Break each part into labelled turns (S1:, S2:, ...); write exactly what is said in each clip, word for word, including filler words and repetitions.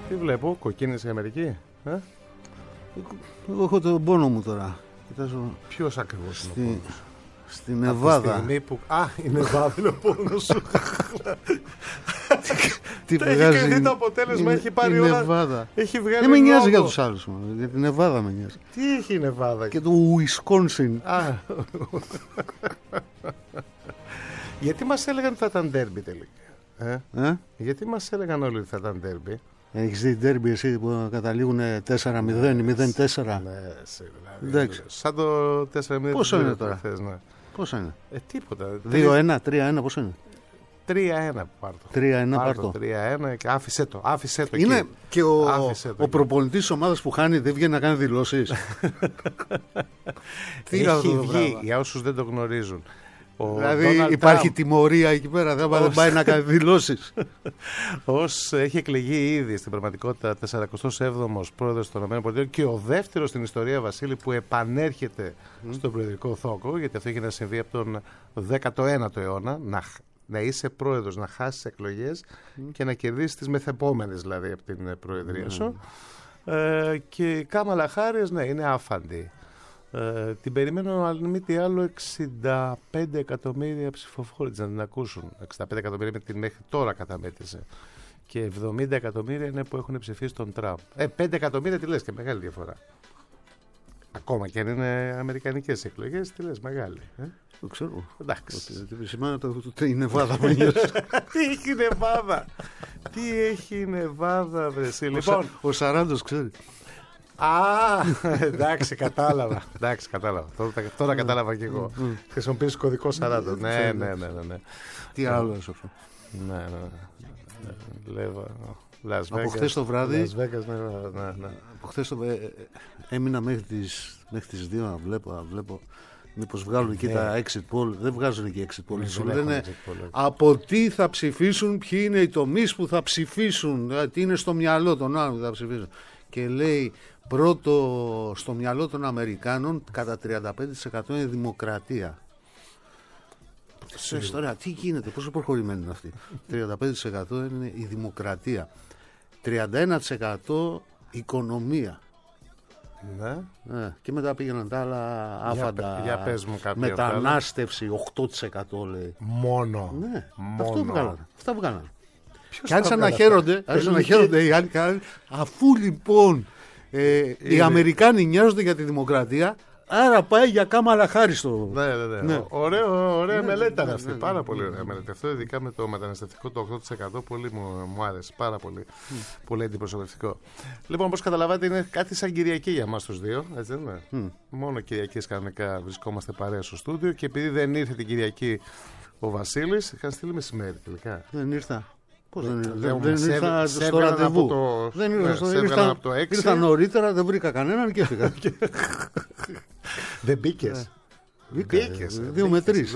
S1: Τι βλέπω, κοκκίνησε η Αμερική. Ε?
S2: Εγώ έχω τον πόνο μου τώρα. Κοιτάζω...
S1: Ποιος ακριβώς
S2: Στη...
S1: είναι ο πόνος?
S2: Στη Νεβάδα.
S1: Που... Α, η Νεβάδα είναι ο πόνος σου.
S2: Τι
S1: έχει κρυθεί το αποτέλεσμα, έχει πάρει όλα. Νεβάδα. Έχει βγάλει.
S2: Δεν με νοιάζει για τους άλλους μου, για την Νεβάδα με νοιάζει.
S1: Τι έχει η Νεβάδα?
S2: Και το Ουισκόνσιν.
S1: Γιατί μας έλεγαν ότι θα ήταν ντέρμπι τελικά? Ε?
S2: Ε?
S1: Γιατί μας έλεγαν όλοι ότι θα ήταν ντέρμπι?
S2: Έχεις δει ντέρμπι εσύ που καταλήγουν τέσσερα μηδέν ή μηδέν τέσσερα?
S1: Ναι, δηλαδή. Σαν το τέσσερα μηδέν.
S2: Πόσο είναι τώρα?
S1: Θες, ναι.
S2: Πόσο είναι?
S1: Ε, τίποτα.
S2: δύο ένα, τρία ένα, πόσο είναι?
S1: τρία ένα πάρτο.
S2: τρία ένα πάρτο.
S1: τρία ένα και άφησε το. Άφησε το
S2: είναι
S1: εκεί.
S2: Και ο,
S1: το
S2: ο προπονητής της ομάδας που χάνει δεν βγαίνει να κάνει δηλώσεις.
S1: Τι έχει βγει, για όσους δεν το γνωρίζουν. Ο
S2: δηλαδή
S1: Donald
S2: υπάρχει
S1: Trump,
S2: τιμωρία εκεί πέρα, δεν ως... πάει να κάνει δηλώσεις.
S1: Ως έχει εκλεγεί ήδη στην πραγματικότητα τεσσαρακοστός έβδομος πρόεδρος των ΗΠΑ και ο δεύτερος στην ιστορία, Βασίλη, που επανέρχεται mm. στον προεδρικό θόκο, γιατί αυτό έχει να συμβεί από τον δέκατο ένατο αιώνα, να, να είσαι πρόεδρος, να χάσεις εκλογές mm. και να κερδίσεις τις μεθεπόμενες, δηλαδή, από την προεδρία mm. σου. Ε, και η Κάμαλα Χάρις, ναι, είναι άφαντη. Ε, την περιμένω, αν μη τι άλλο, εξήντα πέντε εκατομμύρια ψηφοφόροι να την ακούσουν. εξήντα πέντε εκατομμύρια με την μέχρι τώρα καταμέτρησε. Και εβδομήντα εκατομμύρια είναι που έχουν ψηφίσει τον Τραμπ. Ε, πέντε εκατομμύρια τι λες, και μεγάλη διαφορά. Ακόμα και αν είναι αμερικανικές εκλογές, τι λες, μεγάλη. Ε?
S2: Το ξέρω.
S1: Εντάξει.
S2: Σημαίνει το η Νεβάδα.
S1: Τι έχει η Νεβάδα? Τι έχει η Νεβάδα, βρεσί. Λοιπόν,
S2: ο Σαράντος ξέρει.
S1: Α, εντάξει, κατάλαβα. Εντάξει, κατάλαβα. Τώρα, τώρα κατάλαβα και εγώ. Χρησιμοποιείς κωδικό σαράντα. Ναι, ναι, ναι, ναι.
S2: Τι άλλο είναι αυτό?
S1: Ναι, ναι. Λέω.
S2: Από χθες το βράδυ.
S1: Las Vegas, ναι, ναι, ναι.
S2: Από χθες το βράδυ έμεινα μέχρι τις, μέχρι τις δύο να βλέπω, να βλέπω μήπως βγάλουν εκεί τα exit poll. Δεν βγάζουν εκεί exit poll. Σου λένε από τι θα ψηφίσουν, ποιοι είναι οι τομείς που θα ψηφίσουν, τι είναι στο μυαλό των άλλων που θα ψηφίσουν. Και λέει πρώτο στο μυαλό των Αμερικάνων κατά τριάντα πέντε τοις εκατό είναι δημοκρατία. Σε ιστορία, τι γίνεται, πόσο προχωρημένη είναι αυτή? τριάντα πέντε τοις εκατό είναι η δημοκρατία. τριάντα ένα τοις εκατό οικονομία.
S1: Ναι.
S2: Ναι. Και μετά πήγαιναν τα άλλα άφαντα.
S1: Για, για πες μου κάποια.
S2: Μετανάστευση οκτώ τοις εκατό λέει.
S1: Μόνο.
S2: Ναι,
S1: μόνο.
S2: Αυτό βγάλανε. Αυτά βγάλανε.
S1: Ποιος
S2: και άρχισαν να χαίρονται, άρχισαν να χαίρονται οι άλλοι, αφού λοιπόν ε, οι Αμερικάνοι νοιάζονται για τη δημοκρατία, άρα πάει για Κάμαλα Χάρις το...
S1: Ναι, ναι, ναι. ναι. Ωραίο, ωραία ναι, μελέτη ήταν ναι, αυτή. Ναι, ναι, πάρα ναι, πολύ ωραία ναι. μελέτη. Αυτό ειδικά με το μεταναστευτικό το οκτώ τοις εκατό πολύ μου, μου άρεσε. Πάρα πολύ. Mm. Πολύ αντιπροσωπευτικό. Λοιπόν, όπως καταλαβαίνετε, είναι κάτι σαν Κυριακή για εμάς τους δύο. Έτσι δεν είναι? Mm. Μόνο Κυριακές κανονικά βρισκόμαστε παρέα στο στούντιο και επειδή δεν ήρθε την Κυριακή ο Βασίλης, είχαν στείλει μεσημέρι τελικά.
S2: Δεν ήρθα. Πώς δεν,
S1: δεν,
S2: δεν, δεν ήρθα στο ραντεβού. Το... Δεν ήρθα, ναι, στο... ήρθα, από το έξι. Ήρθα νωρίτερα, δεν βρήκα κανέναν και έφυγα.
S1: Δεν μπήκες?
S2: Μπήκες. Δύο με τρεις.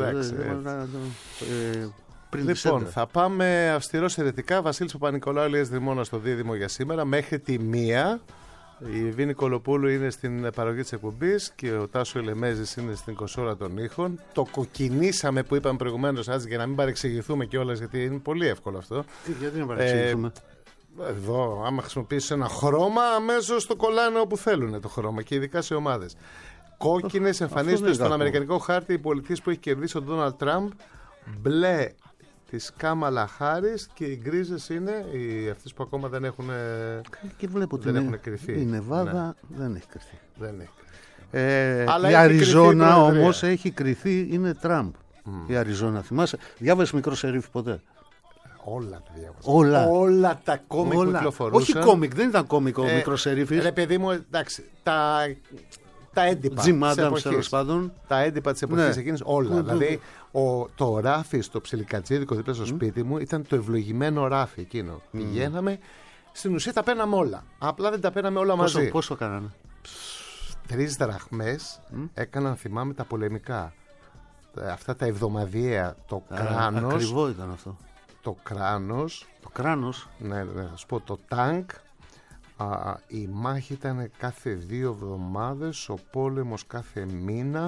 S1: Λοιπόν, θα πάμε αυστηρός αιρετικά. Βασίλης Παπα-Νικολάου, Ηλίας Δημώνας στο Δίδυμο για σήμερα. Μέχρι τη μία. Η Βίνη Κολοπούλου είναι στην παραγωγή της εκπομπής και ο Τάσο Ελεμέζης είναι στην κονσόλα των ήχων. Το κοκκινήσαμε που είπαμε προηγουμένως, έτσι, για να μην παρεξηγηθούμε κιόλας, γιατί είναι πολύ εύκολο αυτό.
S2: Τι, γιατί να παρεξηγηθούμε?
S1: Ε, εδώ, άμα χρησιμοποιήσεις ένα χρώμα, αμέσως το κολλάνε όπου θέλουν το χρώμα και ειδικά σε ομάδες. Κόκκινες εμφανίζονται στον αμερικανικό χάρτη οι πολιτείες που έχει κερδίσει ο Ντόναλντ Τραμπ. Μπλε της Κάμαλα Χάρις και οι γκρίζες είναι οι, αυτές που ακόμα δεν έχουν,
S2: και βλέπω
S1: δεν
S2: είναι,
S1: έχουν κρυφθεί.
S2: Η Νεβάδα ναι. δεν έχει κρυφθεί.
S1: Δεν έχει κρυφθεί.
S2: Ε, Αλλά η Αριζόνα όμως έχει κρυφθεί, είναι Τραμπ. Mm. Η Αριζόνα, θυμάσαι, διάβασες Μικρό Σερίφ ποτέ?
S1: Όλα τα διάβασα.
S2: Όλα,
S1: Όλα τα κόμικ που κυκλοφορούσαν.
S2: Όχι κόμικ, δεν ήταν κόμικ ο ε, Μικρό Σερίφ.
S1: Ρε παιδί μου, εντάξει, τα... Τα έντυπα
S2: Jim Adams, τέλος πάντων.
S1: Τα έντυπα της εποχής ναι. εκείνης, όλα. Mm-hmm. Δηλαδή, ο, το ράφι στο ψιλικατζίδικο δίπλα στο mm-hmm. σπίτι μου ήταν το ευλογημένο ράφι εκείνο. Mm-hmm. Πηγαίναμε, στην ουσία τα παίρναμε όλα. Απλά δεν τα παίρναμε όλα
S2: πόσο,
S1: μαζί.
S2: Πόσο κάνανε?
S1: Τρεις δραχμές mm-hmm. έκαναν, θυμάμαι, τα πολεμικά. Αυτά τα εβδομαδιαία. Το
S2: Α,
S1: κράνος.
S2: Ακριβό ήταν αυτό.
S1: Το κράνος.
S2: Το κράνος.
S1: Ναι, ναι, θα σου πω το τάγκ. Α, η μάχη ήταν κάθε δύο εβδομάδες, ο πόλεμος κάθε μήνα.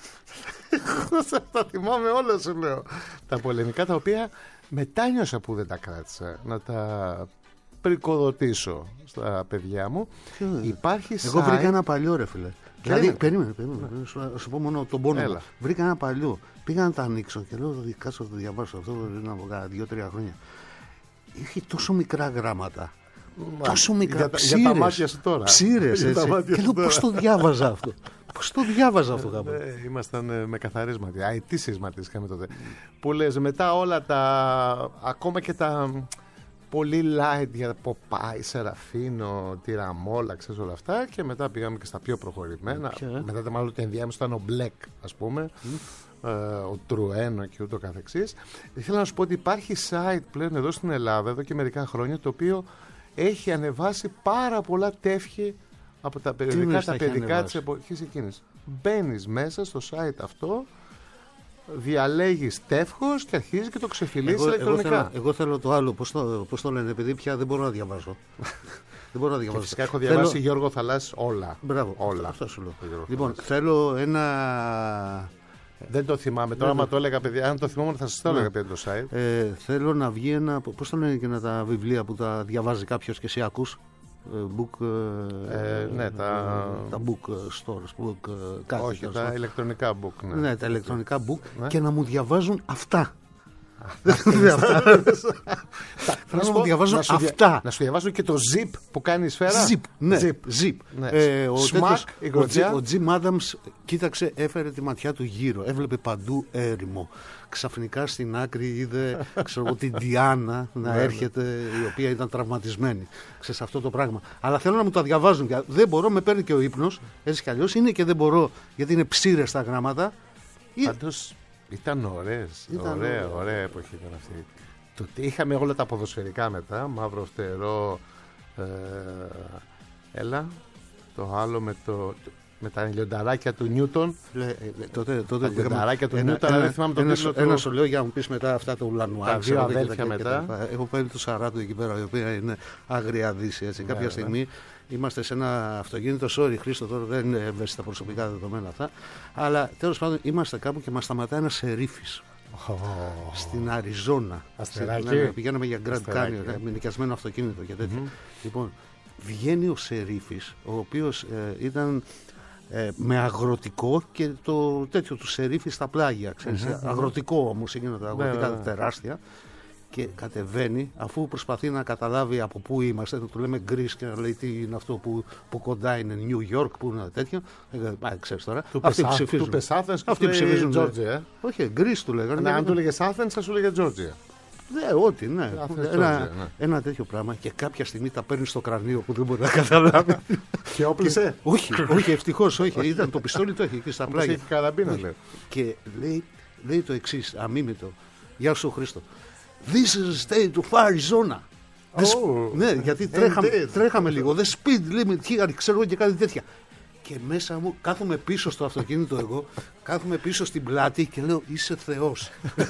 S1: Τα θυμάμαι όλα, σου λέω. Τα πολεμικά, τα οποία μετάνιωσα που δεν τα κράτησα. Να τα πρικοδοτήσω στα παιδιά μου.
S2: Ποιο,
S1: Υπάρχει
S2: Εγώ
S1: site...
S2: βρήκα ένα παλιό, ρε φίλε. Δηλαδή, περίμενε, περίμενε.
S1: Ναι.
S2: Σου, σου πω μόνο τον πόνο.
S1: Έλα.
S2: Βρήκα ένα παλιό. Πήγα να τα ανοίξω και λέω: κάτσω να το διαβάσω. Αυτό είναι από κάνα δύο-τρία χρόνια. Είχε τόσο μικρά γράμματα.
S1: Μα,
S2: Τόσο μικρά.
S1: Για,
S2: ψήρες,
S1: για τα μάτια σου τώρα.
S2: Ψήρες,
S1: Για τα
S2: έτσι.
S1: μάτια
S2: Και
S1: σου
S2: λέω:
S1: τώρα.
S2: πώς το διάβαζα αυτό. Πώς το διάβαζα αυτό κάποτε.
S1: Ε, ήμασταν ε, με καθαρίσματι. Αετήσισματι είχαμε τότε. Που λες, μετά όλα τα. Ακόμα και τα πολύ light για Ποπάι, Σεραφίνο, Τυραμόλα, ξέρεις όλα αυτά. Και μετά πήγαμε και στα πιο προχωρημένα.
S2: Ποια, ε?
S1: Μετά μάλλον το ενδιάμεσο ήταν ο Μπλεκ, ας πούμε. Mm. Ε, ο Τρουένο και ούτω καθεξής. Ήθελα να σου πω ότι υπάρχει site πλέον εδώ στην Ελλάδα, εδώ και μερικά χρόνια, το οποίο έχει ανεβάσει πάρα πολλά τεύχη από τα περιοδικά, τα παιδικά της εποχής εκείνης. Μπαίνεις μέσα στο site αυτό, διαλέγεις τεύχος και αρχίζει και το ξεφυλίζεις
S2: εγώ,
S1: ηλεκτρονικά.
S2: Εγώ θέλω, εγώ θέλω το άλλο, πώς το, πώς το λένε, επειδή πια δεν μπορώ να διαβάζω. δεν μπορώ να διαβάζω.
S1: Και φυσικά έχω διαβάσει
S2: θέλω...
S1: Γιώργο Θαλάσσης όλα.
S2: Μπράβο,
S1: όλα.
S2: Αυτό σου λέω.
S1: Γιώργο
S2: Λοιπόν,
S1: Θαλάσσης.
S2: θέλω ένα...
S1: Δεν το θυμάμαι. Τώρα, άμα το έλεγα, παιδιά, αν το θυμόμουν, θα σας το έλεγα παιδιά το site.
S2: Ε, θέλω να βγει ένα. Πώς το λένε και να τα βιβλία που τα διαβάζει κάποιος και εσύ ακούς. Book,
S1: ε, ναι, τα...
S2: τα book stores, book, κάτι.
S1: Όχι, τα
S2: stores.
S1: ηλεκτρονικά book. Ναι,
S2: ναι τα ηλεκτρονικά book
S1: ναι.
S2: Και να μου διαβάζουν αυτά.
S1: Να
S2: σου διαβάζουν αυτά.
S1: Να σου διαβάζουν και το zip που κάνει η σφαίρα.
S2: Zip, ναι.
S1: Zip.
S2: Zip.
S1: Ναι.
S2: Ε, ο,
S1: Smack,
S2: τέτοιος, ο, ο Jim Adams κοίταξε, έφερε τη ματιά του γύρω. Έβλεπε παντού έρημο. Ξαφνικά στην άκρη είδε ξέρω, την Διάννα να έρχεται, η οποία ήταν τραυματισμένη. Ξέρεις αυτό το πράγμα. Αλλά θέλω να μου τα διαβάζουν. Δεν μπορώ, με παίρνει και ο ύπνος. Έτσι κι αλλιώς είναι και δεν μπορώ, γιατί είναι ψήρες τα γράμματα.
S1: Πάντως ήταν ωραίες.
S2: Ήταν
S1: ωραία,
S2: ωραία.
S1: ωραία εποχή ήταν αυτή. Το τι είχαμε όλα τα ποδοσφαιρικά μετά, μαύρο φτερό, ε, έλα, το άλλο με, το, με τα λιονταράκια του Νιούτον.
S2: Λε, ε, τότε, τότε
S1: τα λιονταράκια του Νιούτον, αλλά δεν θυμάμαι τον τίτλο του.
S2: Ένα σου λέω για να μου πεις μετά αυτά του Λανουά.
S1: Τα δύο αδέλφια μετά.
S2: Έχω πάρει του Σαράτου εκεί πέρα, η οποία είναι άγρια δύση. Έτσι.
S1: Ναι,
S2: Κάποια
S1: ναι.
S2: στιγμή είμαστε σε ένα αυτοκίνητο. Sorry, Χρήστο, τώρα δεν είναι ευαίσθητα προσωπικά δεδομένα αυτά. Αλλά τέλος πάντων είμαστε κάπου και μας σταματάει ένα σερίφης.
S1: Oh.
S2: Στην Αριζόνα.
S1: Αστεράκι.
S2: Ναι, πηγαίναμε για Grand
S1: Αστεράκι,
S2: Canyon,
S1: ε.
S2: με νοικιασμένο αυτοκίνητο και τέτοια.
S1: Mm-hmm.
S2: Λοιπόν, βγαίνει ο σερίφης, ο οποίος ε, ήταν ε, με αγροτικό και το τέτοιο του σερίφη στα πλάγια. Ξέρεις,
S1: Mm-hmm.
S2: αγροτικό όμως, εκείνα τα αγροτικά
S1: Ναι, ναι.
S2: τεράστια. Και κατεβαίνει, αφού προσπαθεί να καταλάβει από πού είμαστε, το λέμε Greece και να λέει τι είναι αυτό που, που κοντά είναι, New York, που είναι τέτοιο. Ε, ξέρεις τώρα.
S1: Του
S2: Αυτοί
S1: πες-
S2: ψηφίζουν.
S1: του πες Athens και
S2: Αυτοί
S1: του λέει
S2: ψηφίζουν.
S1: Georgia, ε.
S2: Όχι, Greece του λέγανε.
S1: Ναι,
S2: και-
S1: αν του έλεγε Athens, θα σου λέγε Georgia.
S2: Ναι, ό,τι, ναι.
S1: Athens,
S2: Ένα,
S1: Georgia, ναι.
S2: ένα τέτοιο πράγμα και κάποια στιγμή τα παίρνει στο κρανίο που δεν μπορεί να καταλάβει.
S1: Και όπλησε.
S2: όχι, όχι, ευτυχώς όχι. Ήταν το πιστόλι, το έχει εκεί στα
S1: Όπως
S2: πλάγια.
S1: έχει καραμπίνα, λέει.
S2: Και λέει, λέει το εξή, αμίμητο. Γεια σου, Χρήστο. This is the state of Arizona. The sp-
S1: Oh,
S2: ναι, γιατί τρέχαμε,
S1: indeed.
S2: τρέχαμε λίγο. The speed limit here, ξέρω εγώ και κάτι τέτοια. Και μέσα μου κάθομαι πίσω στο αυτοκίνητο εγώ, κάθομαι πίσω στην πλάτη και λέω είσαι Θεός.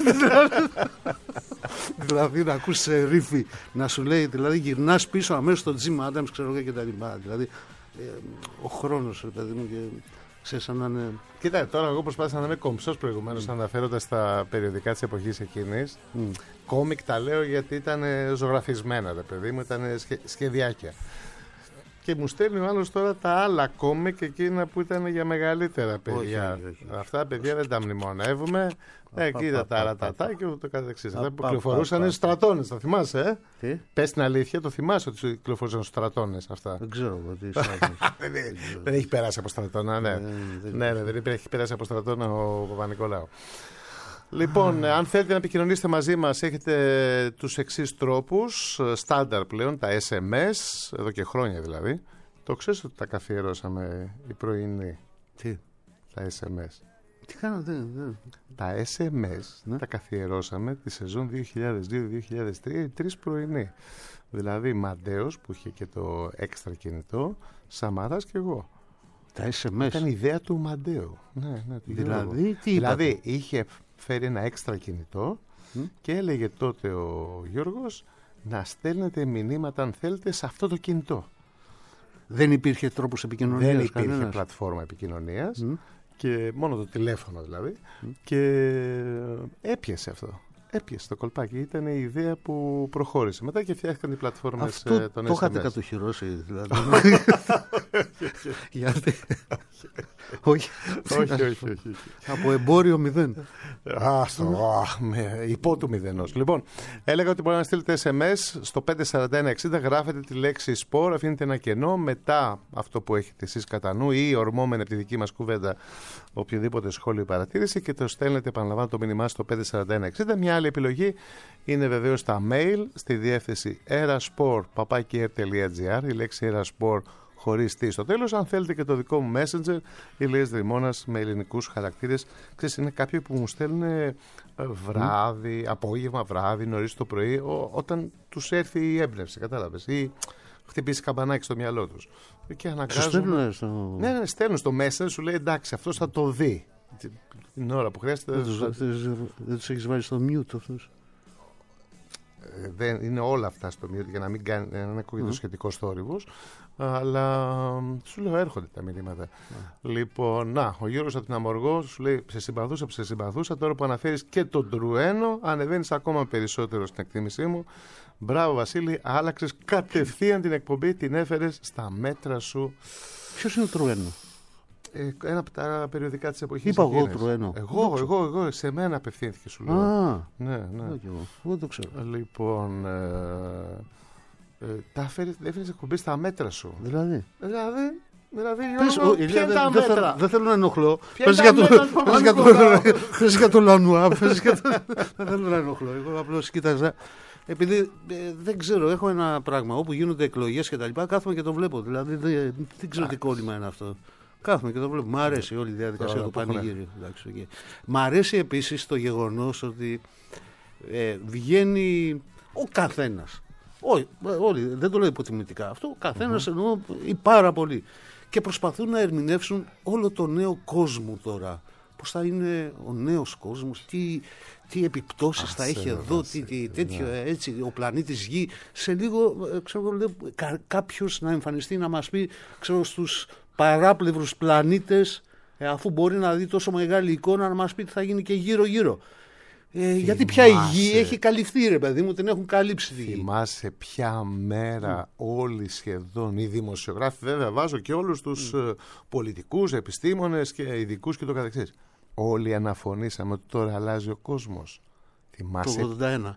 S2: Δηλαδή να ακούς σερίφη να σου λέει, δηλαδή γυρνάς πίσω αμέσως στον Jim Adams, ξέρω εγώ και τα λοιπά. Δηλαδή ε, ο χρόνος, ρε παιδί μου, και ξέρεις σαν να είναι...
S1: Κοίτα, τώρα εγώ προσπάθησα να είμαι κομψός προηγουμένως, αναφέροντας τα περιοδικά της εποχής εκείνης.
S2: Mm.
S1: Κόμικ τα λέω γιατί ήταν ζωγραφισμένα, ρε παιδί μου, ήταν σχε, σχεδιάκια. Και μου στέλνει ο άλλος τώρα τα άλλα κόμικ εκείνα που ήταν για μεγαλύτερα παιδιά.
S2: Όχι, όχι, όχι.
S1: Αυτά παιδιά δεν τα μνημονεύουμε. Ε,
S2: πα,
S1: κοίτα
S2: πα,
S1: τα
S2: πα,
S1: ρατατά
S2: πα,
S1: και ούτω καθεξής.
S2: πα,
S1: Αυτά που
S2: πα,
S1: κυκλοφορούσαν
S2: πα, πα.
S1: στους στρατώνες, τα θυμάσαι, ε?
S2: Τι?
S1: Πες την αλήθεια, το θυμάσαι ότι κυκλοφορούσαν στους στρατώνες αυτά.
S2: Δεν ξέρω εγώ τι ισχύει.
S1: Δεν έχει περάσει από στρατόνα, ναι.
S2: δεν-
S1: Ναι, ναι, δεν έχει περάσει από στρατόνα ο Παπα-Νικολάου. Λοιπόν, αν θέλετε να επικοινωνήσετε μαζί μας, έχετε τους εξής τρόπους. Στάνταρ πλέον, τα ες εμ ες, εδώ και χρόνια δηλαδή. Το ξέρεις ότι τα καθιερώσαμε οι πρωινοί,
S2: Τι,
S1: τα ες εμ ες.
S2: τι κάνω, δεν... δεν-
S1: Τα ες εμ ες
S2: Ναι.
S1: τα καθιερώσαμε τη σεζόν δύο χιλιάδες δύο δύο χιλιάδες τρία, οι τρεις πρωινοί. Δηλαδή Μαντέος που είχε και το έξτρα κινητό, Σαμάρας και εγώ.
S2: Τα ες εμ ες.
S1: Ήταν ιδέα του Μαντέου. Ναι, ναι, του Γιώργου.
S2: Δηλαδή, τι είπατε?
S1: Δηλαδή είχε φέρει ένα έξτρα κινητό
S2: Μ?
S1: και έλεγε τότε ο Γιώργος να στέλνετε μηνύματα αν θέλετε σε αυτό το κινητό.
S2: Δεν υπήρχε τρόπος επικοινωνίας.
S1: Δεν υπήρχε
S2: κανένας.
S1: πλατφόρμα επικοινωνίας
S2: Μ.
S1: και μόνο το τηλέφωνο δηλαδή και έπιασε αυτό. έπιασε το κολπάκι. Ήταν η ιδέα που προχώρησε. Μετά και φτιάχτηκαν οι πλατφόρμες
S2: Αυτό
S1: των ες εμ ες.
S2: το είχατε κατοχυρώσει, δηλαδή. Γιατί. όχι,
S1: όχι, όχι, όχι.
S2: Από εμπόριο μηδέν.
S1: Άστο, υπό του μηδενός. Λοιπόν, έλεγα ότι μπορεί να στείλετε ες εμ ες στο πέντε σαράντα ένα εξήντα, γράφετε τη λέξη sport, αφήνετε ένα κενό μετά αυτό που έχετε εσείς κατά νου ή ορμόμενο από τη δική μας κουβέντα οποιοδήποτε σχόλιο ή παρατήρηση και το στέλνετε, επαναλαμβάνω, το μήνυμά στο πέντε σαράντα ένα εξήντα. Μια άλλη επιλογή είναι βεβαίως τα mail στη διεύθυνση erasport παπάκι ερ τελεία τζι άρ, η λέξη erasport χωρίς τι στο τέλος. Αν θέλετε και το δικό μου messenger, Ηλίας Δρυμώνας με ελληνικούς χαρακτήρες. Ξέρεις, είναι κάποιοι που μου στέλνουν βράδυ, mm. απόγευμα, βράδυ, νωρίς το πρωί, ό, όταν τους έρθει η έμπνευση, κατάλαβες, ή χτυπήσει καμπανάκι στο μυαλό τους. Και αναγκάζουν.
S2: Στέλνουν στο...
S1: Ναι, ναι, στέλνουν στο messenger, σου λέει εντάξει, αυτός θα το δει. Την ώρα που χρειάζεται.
S2: Δεν τους, δεν τους έχεις βάλει στο mute αυτούς.
S1: Δεν είναι όλα αυτά στο mute για να μην κάνει, να μην ακούγεται mm. το σχετικό θόρυβος. Αλλά σου λέω έρχονται τα μηνύματα. Mm. Λοιπόν, να, ο Γιώργος από την Αμοργό σου λέει σε συμπαθούσα, σε συμπαθούσα. Τώρα που αναφέρεις και τον Τρουένο, ανεβαίνεις ακόμα περισσότερο στην εκτίμησή μου. Μπράβο Βασίλη, άλλαξες κατευθείαν την εκπομπή, την έφερες στα μέτρα σου.
S2: Ποιος είναι ο Τρουένο?
S1: Ένα από τα περιοδικά της εποχής.
S2: Είπα εγώ Τρουένο.
S1: Εγώ, εγώ, εγώ, σε μένα απευθύνθηκε σου λέω.
S2: Α,
S1: ναι, ναι.
S2: Δεν το ξέρω.
S1: Λοιπόν, ε, ε, τα έφερες εκπομπή στα μέτρα σου.
S2: Δηλαδή.
S1: Δηλαδή, δηλαδή
S2: Πες,
S1: Γιώργο,
S2: ο,
S1: ποια
S2: Ηλία,
S1: είναι τα
S2: δεν,
S1: μέτρα.
S2: δεν, δεν θέλω να ενοχλώ.
S1: Πες για
S2: το Λανουά. Δεν θέλω να ενοχλώ. Εγώ απλώς κοίταζα. Επειδή ε, δεν ξέρω, έχω ένα πράγμα. Όπου γίνονται εκλογές και τα λοιπά, κάθομαι και το βλέπω. Δηλαδή δεν, δεν ξέρω τι κόλλημα είναι αυτό. Κάθομαι και το βλέπω. Μ' αρέσει όλη η διαδικασία του πανηγύριου. Okay. Μ' αρέσει επίσης το γεγονός ότι ε, βγαίνει ο καθένας. Όχι, όλοι, δεν το λέω υποτιμητικά αυτό. Ο καθένας mm-hmm. εννοώ ή πάρα πολύ. Και προσπαθούν να ερμηνεύσουν όλο το νέο κόσμο τώρα. Πώς θα είναι ο νέος κόσμος, τι, τι επιπτώσεις θα έχει εδώ, τι, τι, τέτοιο, ναι. έτσι, ο πλανήτης Γη. Σε λίγο, ξέρω, κα, κάποιος να εμφανιστεί να μας πει, ξέρω, στους παράπλευρους πλανήτες, ε, αφού μπορεί να δει τόσο μεγάλη εικόνα, να μας πει τι θα γίνει και γύρω-γύρω. Ε, γιατί πια η Γη έχει καλυφθεί, ρε παιδί μου, την έχουν καλύψει τη Γη.
S1: Θυμάσαι ποια μέρα mm. όλοι σχεδόν οι δημοσιογράφοι, βέβαια βάζω και όλους τους mm. uh, πολιτικούς, επιστήμονες και ειδικούς και το καθεξής. Όλοι αναφωνήσαμε ότι τώρα αλλάζει ο κόσμος. Θυμάσαι...
S2: Το ογδόντα ένα.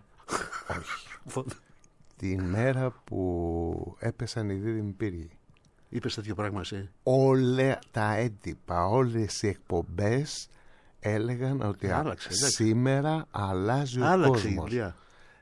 S1: Όχι. Τη μέρα που έπεσαν οι δίδυμοι πύργοι.
S2: Είπες τέτοιο πράγμα εσύ?
S1: Όλα τα έντυπα, όλες οι εκπομπές έλεγαν ότι
S2: άλλαξε,
S1: σήμερα αλλάζει ο
S2: άλλαξε,
S1: κόσμος.
S2: Ηλία.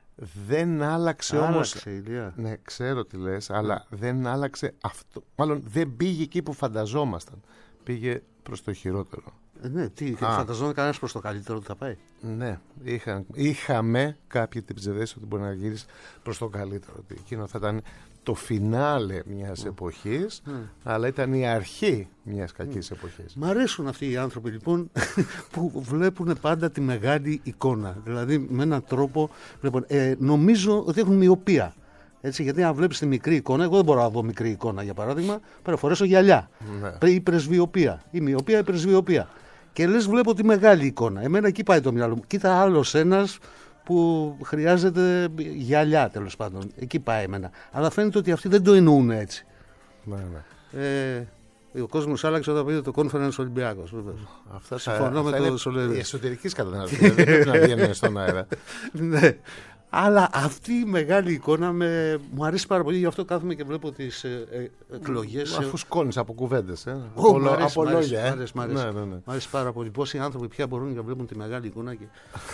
S1: Δεν άλλαξε,
S2: άλλαξε
S1: όμως.
S2: Ηλία.
S1: Ναι, ξέρω τι λες, αλλά mm. δεν άλλαξε αυτό. Μάλλον δεν πήγε εκεί που φανταζόμασταν. Πήγε προς το χειρότερο.
S2: Ε, ναι, τι, φανταζόταν κανένας προς το καλύτερο ότι θα πάει.
S1: Ναι, είχα, είχαμε κάποιοι την ψευδέστηση ότι μπορεί να γυρίσει προς το καλύτερο. Ότι εκείνο θα ήταν το φινάλε μιας mm. εποχής, mm. αλλά ήταν η αρχή μιας κακής mm. εποχής.
S2: Μ' αρέσουν αυτοί οι άνθρωποι λοιπόν που βλέπουν πάντα τη μεγάλη εικόνα. Δηλαδή με έναν τρόπο βλέπουν, ε, νομίζω ότι έχουν μοιοπία. Έτσι, γιατί αν βλέπεις τη μικρή εικόνα, εγώ δεν μπορώ να δω μικρή εικόνα για παράδειγμα, πρέπει να φορέσω γυαλιά. Ναι. Ή πρεσβειοπία. Η μοιοπία, η πρεσβειοπία. Και λες βλέπω τη μεγάλη εικόνα. Εμένα εκεί πάει το μυαλό μου. Κοίτα άλλος ένας που χρειάζεται γυαλιά τέλος πάντων. Εκεί πάει εμένα. Αλλά φαίνεται ότι αυτοί δεν το εννοούν έτσι.
S1: Ναι, ναι.
S2: Ε, ο κόσμος άλλαξε όταν πήγε το Conference Ολυμπιακός.
S1: Αυτά
S2: συμφωνώ με το Σολέρι.
S1: Οι εσωτερικοί καταναλωτές δεν πρέπει να βγαίνουν στον αέρα.
S2: Ναι. Αλλά αυτή η μεγάλη εικόνα με... μου αρέσει πάρα πολύ, γι' αυτό κάθομαι και βλέπω τις ε, ε, εκλογές.
S1: Αφού σκόνεις από κουβέντες, ε.
S2: Oh, από, μ' αρέσει,
S1: από
S2: μ'
S1: λόγια.
S2: Μ' αρέσει, μ' αρέσει.
S1: Ναι, ναι, ναι.
S2: Μ' αρέσει πάρα πολύ. Πόσοι άνθρωποι πια μπορούν να βλέπουν τη μεγάλη εικόνα και...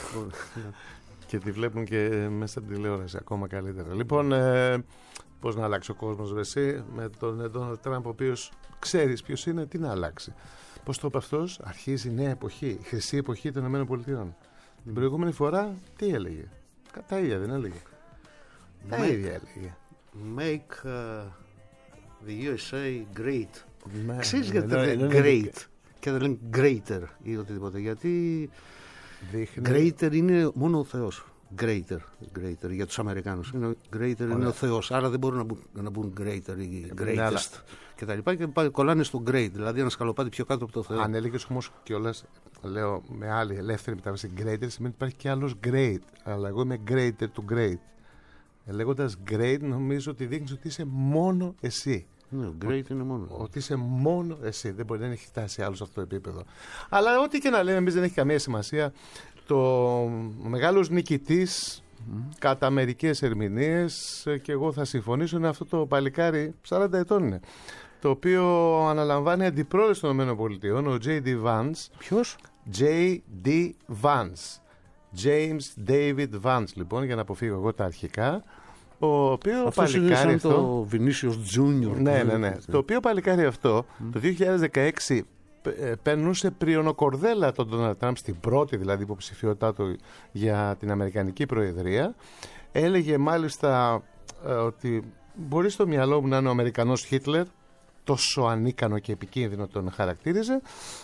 S1: και τη βλέπουν και μέσα στην τηλεόραση ακόμα καλύτερα. Λοιπόν, ε, πώς να αλλάξει ο κόσμος, εσύ, με τον Ντόναλντ Τραμπ, ο οποίος ξέρεις ποιος είναι, τι να αλλάξει. Πώς το είπε αυτός, αρχίζει η νέα εποχή, η χρυσή εποχή των ΗΠΑ. Την προηγούμενη φορά τι έλεγε? Τα ίδια δεν έλεγε? Τα
S2: Make,
S1: ίδια έλεγε.
S2: Make uh, the γιου ες έι great.
S1: Ναι,
S2: ξέρεις
S1: ναι,
S2: γιατί
S1: ναι,
S2: δεν
S1: ναι,
S2: λένε
S1: ναι,
S2: great
S1: ναι.
S2: και δεν λένε greater ή οτιδήποτε? Γιατί
S1: δείχνει...
S2: greater είναι μόνο ο Θεός. greater, greater για τους Αμερικάνους. Είναι, greater Ωραία. είναι ο Θεός, άρα δεν μπορούν να μπουν, να μπουν greater ή greatest και τα λοιπά, και πάει, κολλάνε στο great, δηλαδή ένα σκαλοπάτι πιο κάτω από το Θεό.
S1: Αν έλεγες όμως κιόλας, λέω με άλλη ελεύθερη μετάβαση, greater σημαίνει ότι υπάρχει κι άλλος great, αλλά εγώ είμαι greater to great. Λέγοντας great, νομίζω ότι δείχνεις ότι είσαι μόνο εσύ.
S2: Ναι, great είναι μόνο.
S1: Ότι είσαι μόνο εσύ. Δεν μπορεί να έχει φτάσει άλλο σε αυτό το επίπεδο. Αλλά ό,τι και να λέμε, εμείς δεν έχει καμία σημασία. Το μεγάλος νικητής, mm. κατά μερικές ερμηνείες, και εγώ θα συμφωνήσω, είναι αυτό το παλικάρι, σαράντα ετών είναι, το οποίο αναλαμβάνει αντιπρόεδρος των ΗΠΑ, ο Τζέι ντι Vance.
S2: Ποιος?
S1: Τζέι ντι Vance. James David Vance, λοιπόν, για να αποφύγω εγώ τα αρχικά. Ο οποίο παλικάρι αυτό.
S2: Το Vinicius Junior.
S1: Ναι, ναι, ναι. Mm. Το οποίο παλικάρι αυτό mm. το δύο χιλιάδες δεκαέξι περνούσε πριονοκορδέλα τον Ντόναλντ Τραμπ, στην πρώτη δηλαδή υποψηφιότητά του για την Αμερικανική Προεδρία. Έλεγε μάλιστα ε, ότι μπορεί στο μυαλό μου να είναι ο Αμερικανός Χίτλερ, τόσο ανίκανο και επικίνδυνο τον χαρακτήριζε.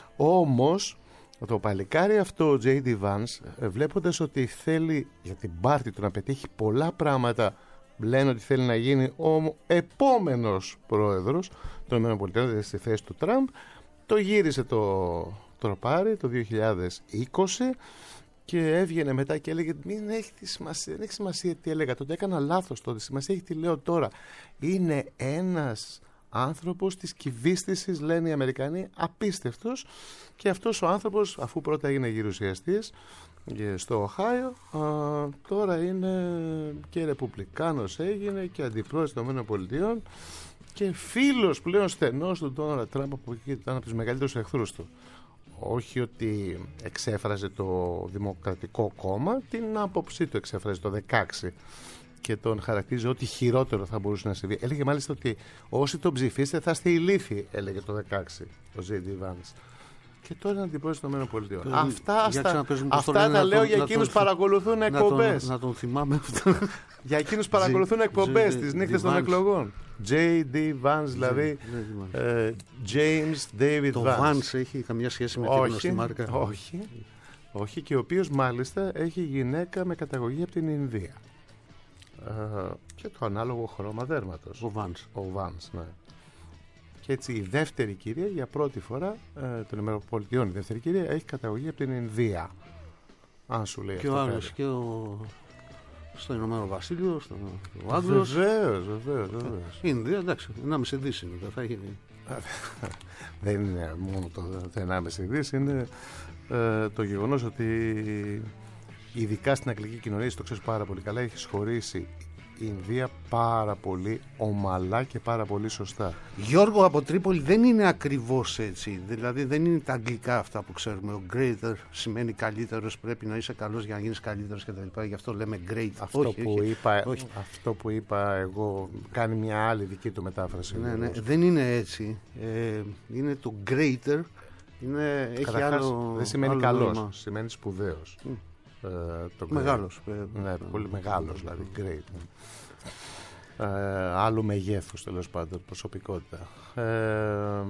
S1: Όμως το παλικάρι αυτό, ο Τζέι ντι Vance, βλέποντας ότι θέλει για την πάρτη του να πετύχει πολλά πράγματα, λένε ότι θέλει να γίνει ο επόμενος πρόεδρος των ΗΠΑ, δηλαδή στη θέση του Τραμπ, το γύρισε το τροπάρι το δύο χιλιάδες είκοσι και έβγαινε μετά και έλεγε μην έχει τη σημασία, δεν έχει σημασία τι έλεγα τότε, έκανα λάθος τότε, σημασία έχει τι λέω τώρα. Είναι ένας άνθρωπος της κυβίστησης, λένε οι Αμερικανοί, απίστευτος, και αυτός ο άνθρωπος, αφού πρώτα έγινε γερουσιαστής στο Οχάιο, τώρα είναι και ρεπουμπλικάνος, έγινε και αντιπρόεδρος των ΗΠΑ και φίλος πλέον στενός του Ντόναλντ Τραμπ, που ήταν από τους μεγαλύτερους εχθρούς του. Όχι ότι εξέφραζε το Δημοκρατικό Κόμμα, την άποψή του εξέφραζε το δεκαέξι και τον χαρακτήριζε ότι χειρότερο θα μπορούσε να συμβεί. Έλεγε μάλιστα ότι όσοι τον ψηφίσετε θα είστε ηλίθιοι, έλεγε το δεκαέξι ο Τζέι ντι Vance. Και τώρα είναι αντιπρόεδρος των ΗΠΑ. Αυτά, στα, αυτά τα λέω για εκείνους που παρακολουθούν εκπομπές.
S2: Να τον θυμάμαι αυτό.
S1: Για εκείνους που παρακολουθούν εκπομπές τις νύχτες των εκλογών. Τζέι ντι Vance, δηλαδή James David Vance.
S2: Το Vance έχει καμιά σχέση με την γνωστή μάρκα?
S1: Όχι, όχι, και ο οποίος μάλιστα έχει γυναίκα με καταγωγή από την Ινδία. Και το ανάλογο χρώμα δέρματος.
S2: Ο Vance.
S1: Ο Vance, ναι. Και έτσι η δεύτερη κυρία για πρώτη φορά ε, των ΗΠΑ, η δεύτερη κυρία έχει καταγωγή από την Ινδία. Αν σου λέει
S2: και
S1: αυτό.
S2: Ο άλλος, και ο στο Ηνωμένο Βασίλειο, στο ο Άγγλος.
S1: Βεβαίως, βεβαίως, βεβαίως.
S2: Ινδία, εντάξει, ενάμιση δις είναι. Θα έχει...
S1: Δεν είναι μόνο το, το ενάμιση δις, είναι ε, το γεγονός ότι ειδικά στην αγγλική κοινωνία, το ξέρεις πάρα πολύ καλά, έχει σχωρήσει η Ινδία πάρα πολύ ομαλά και πάρα πολύ σωστά.
S2: Γιώργο, από Τρίπολη δεν είναι ακριβώς έτσι. Δηλαδή δεν είναι τα αγγλικά αυτά που ξέρουμε. Ο greater σημαίνει καλύτερος, πρέπει να είσαι καλός για να γίνεις καλύτερος κτλ. Γι' αυτό λέμε great.
S1: Αυτό, όχι, που, όχι, είπα, όχι. αυτό που είπα εγώ κάνει μια άλλη δική του μετάφραση.
S2: Ναι, ναι, δεν είναι έτσι. Ε, είναι το greater. Είναι, έχει
S1: Καταρχάς,
S2: άλλο,
S1: δεν σημαίνει
S2: άλλο
S1: καλός,
S2: νόημα.
S1: Σημαίνει σπουδαίος. Mm. Ε, το
S2: μεγάλος.
S1: Ναι, πολύ μεγάλος, δηλαδή great. Ε, άλλου μεγέθους, τέλος πάντων, προσωπικότητα. Ε,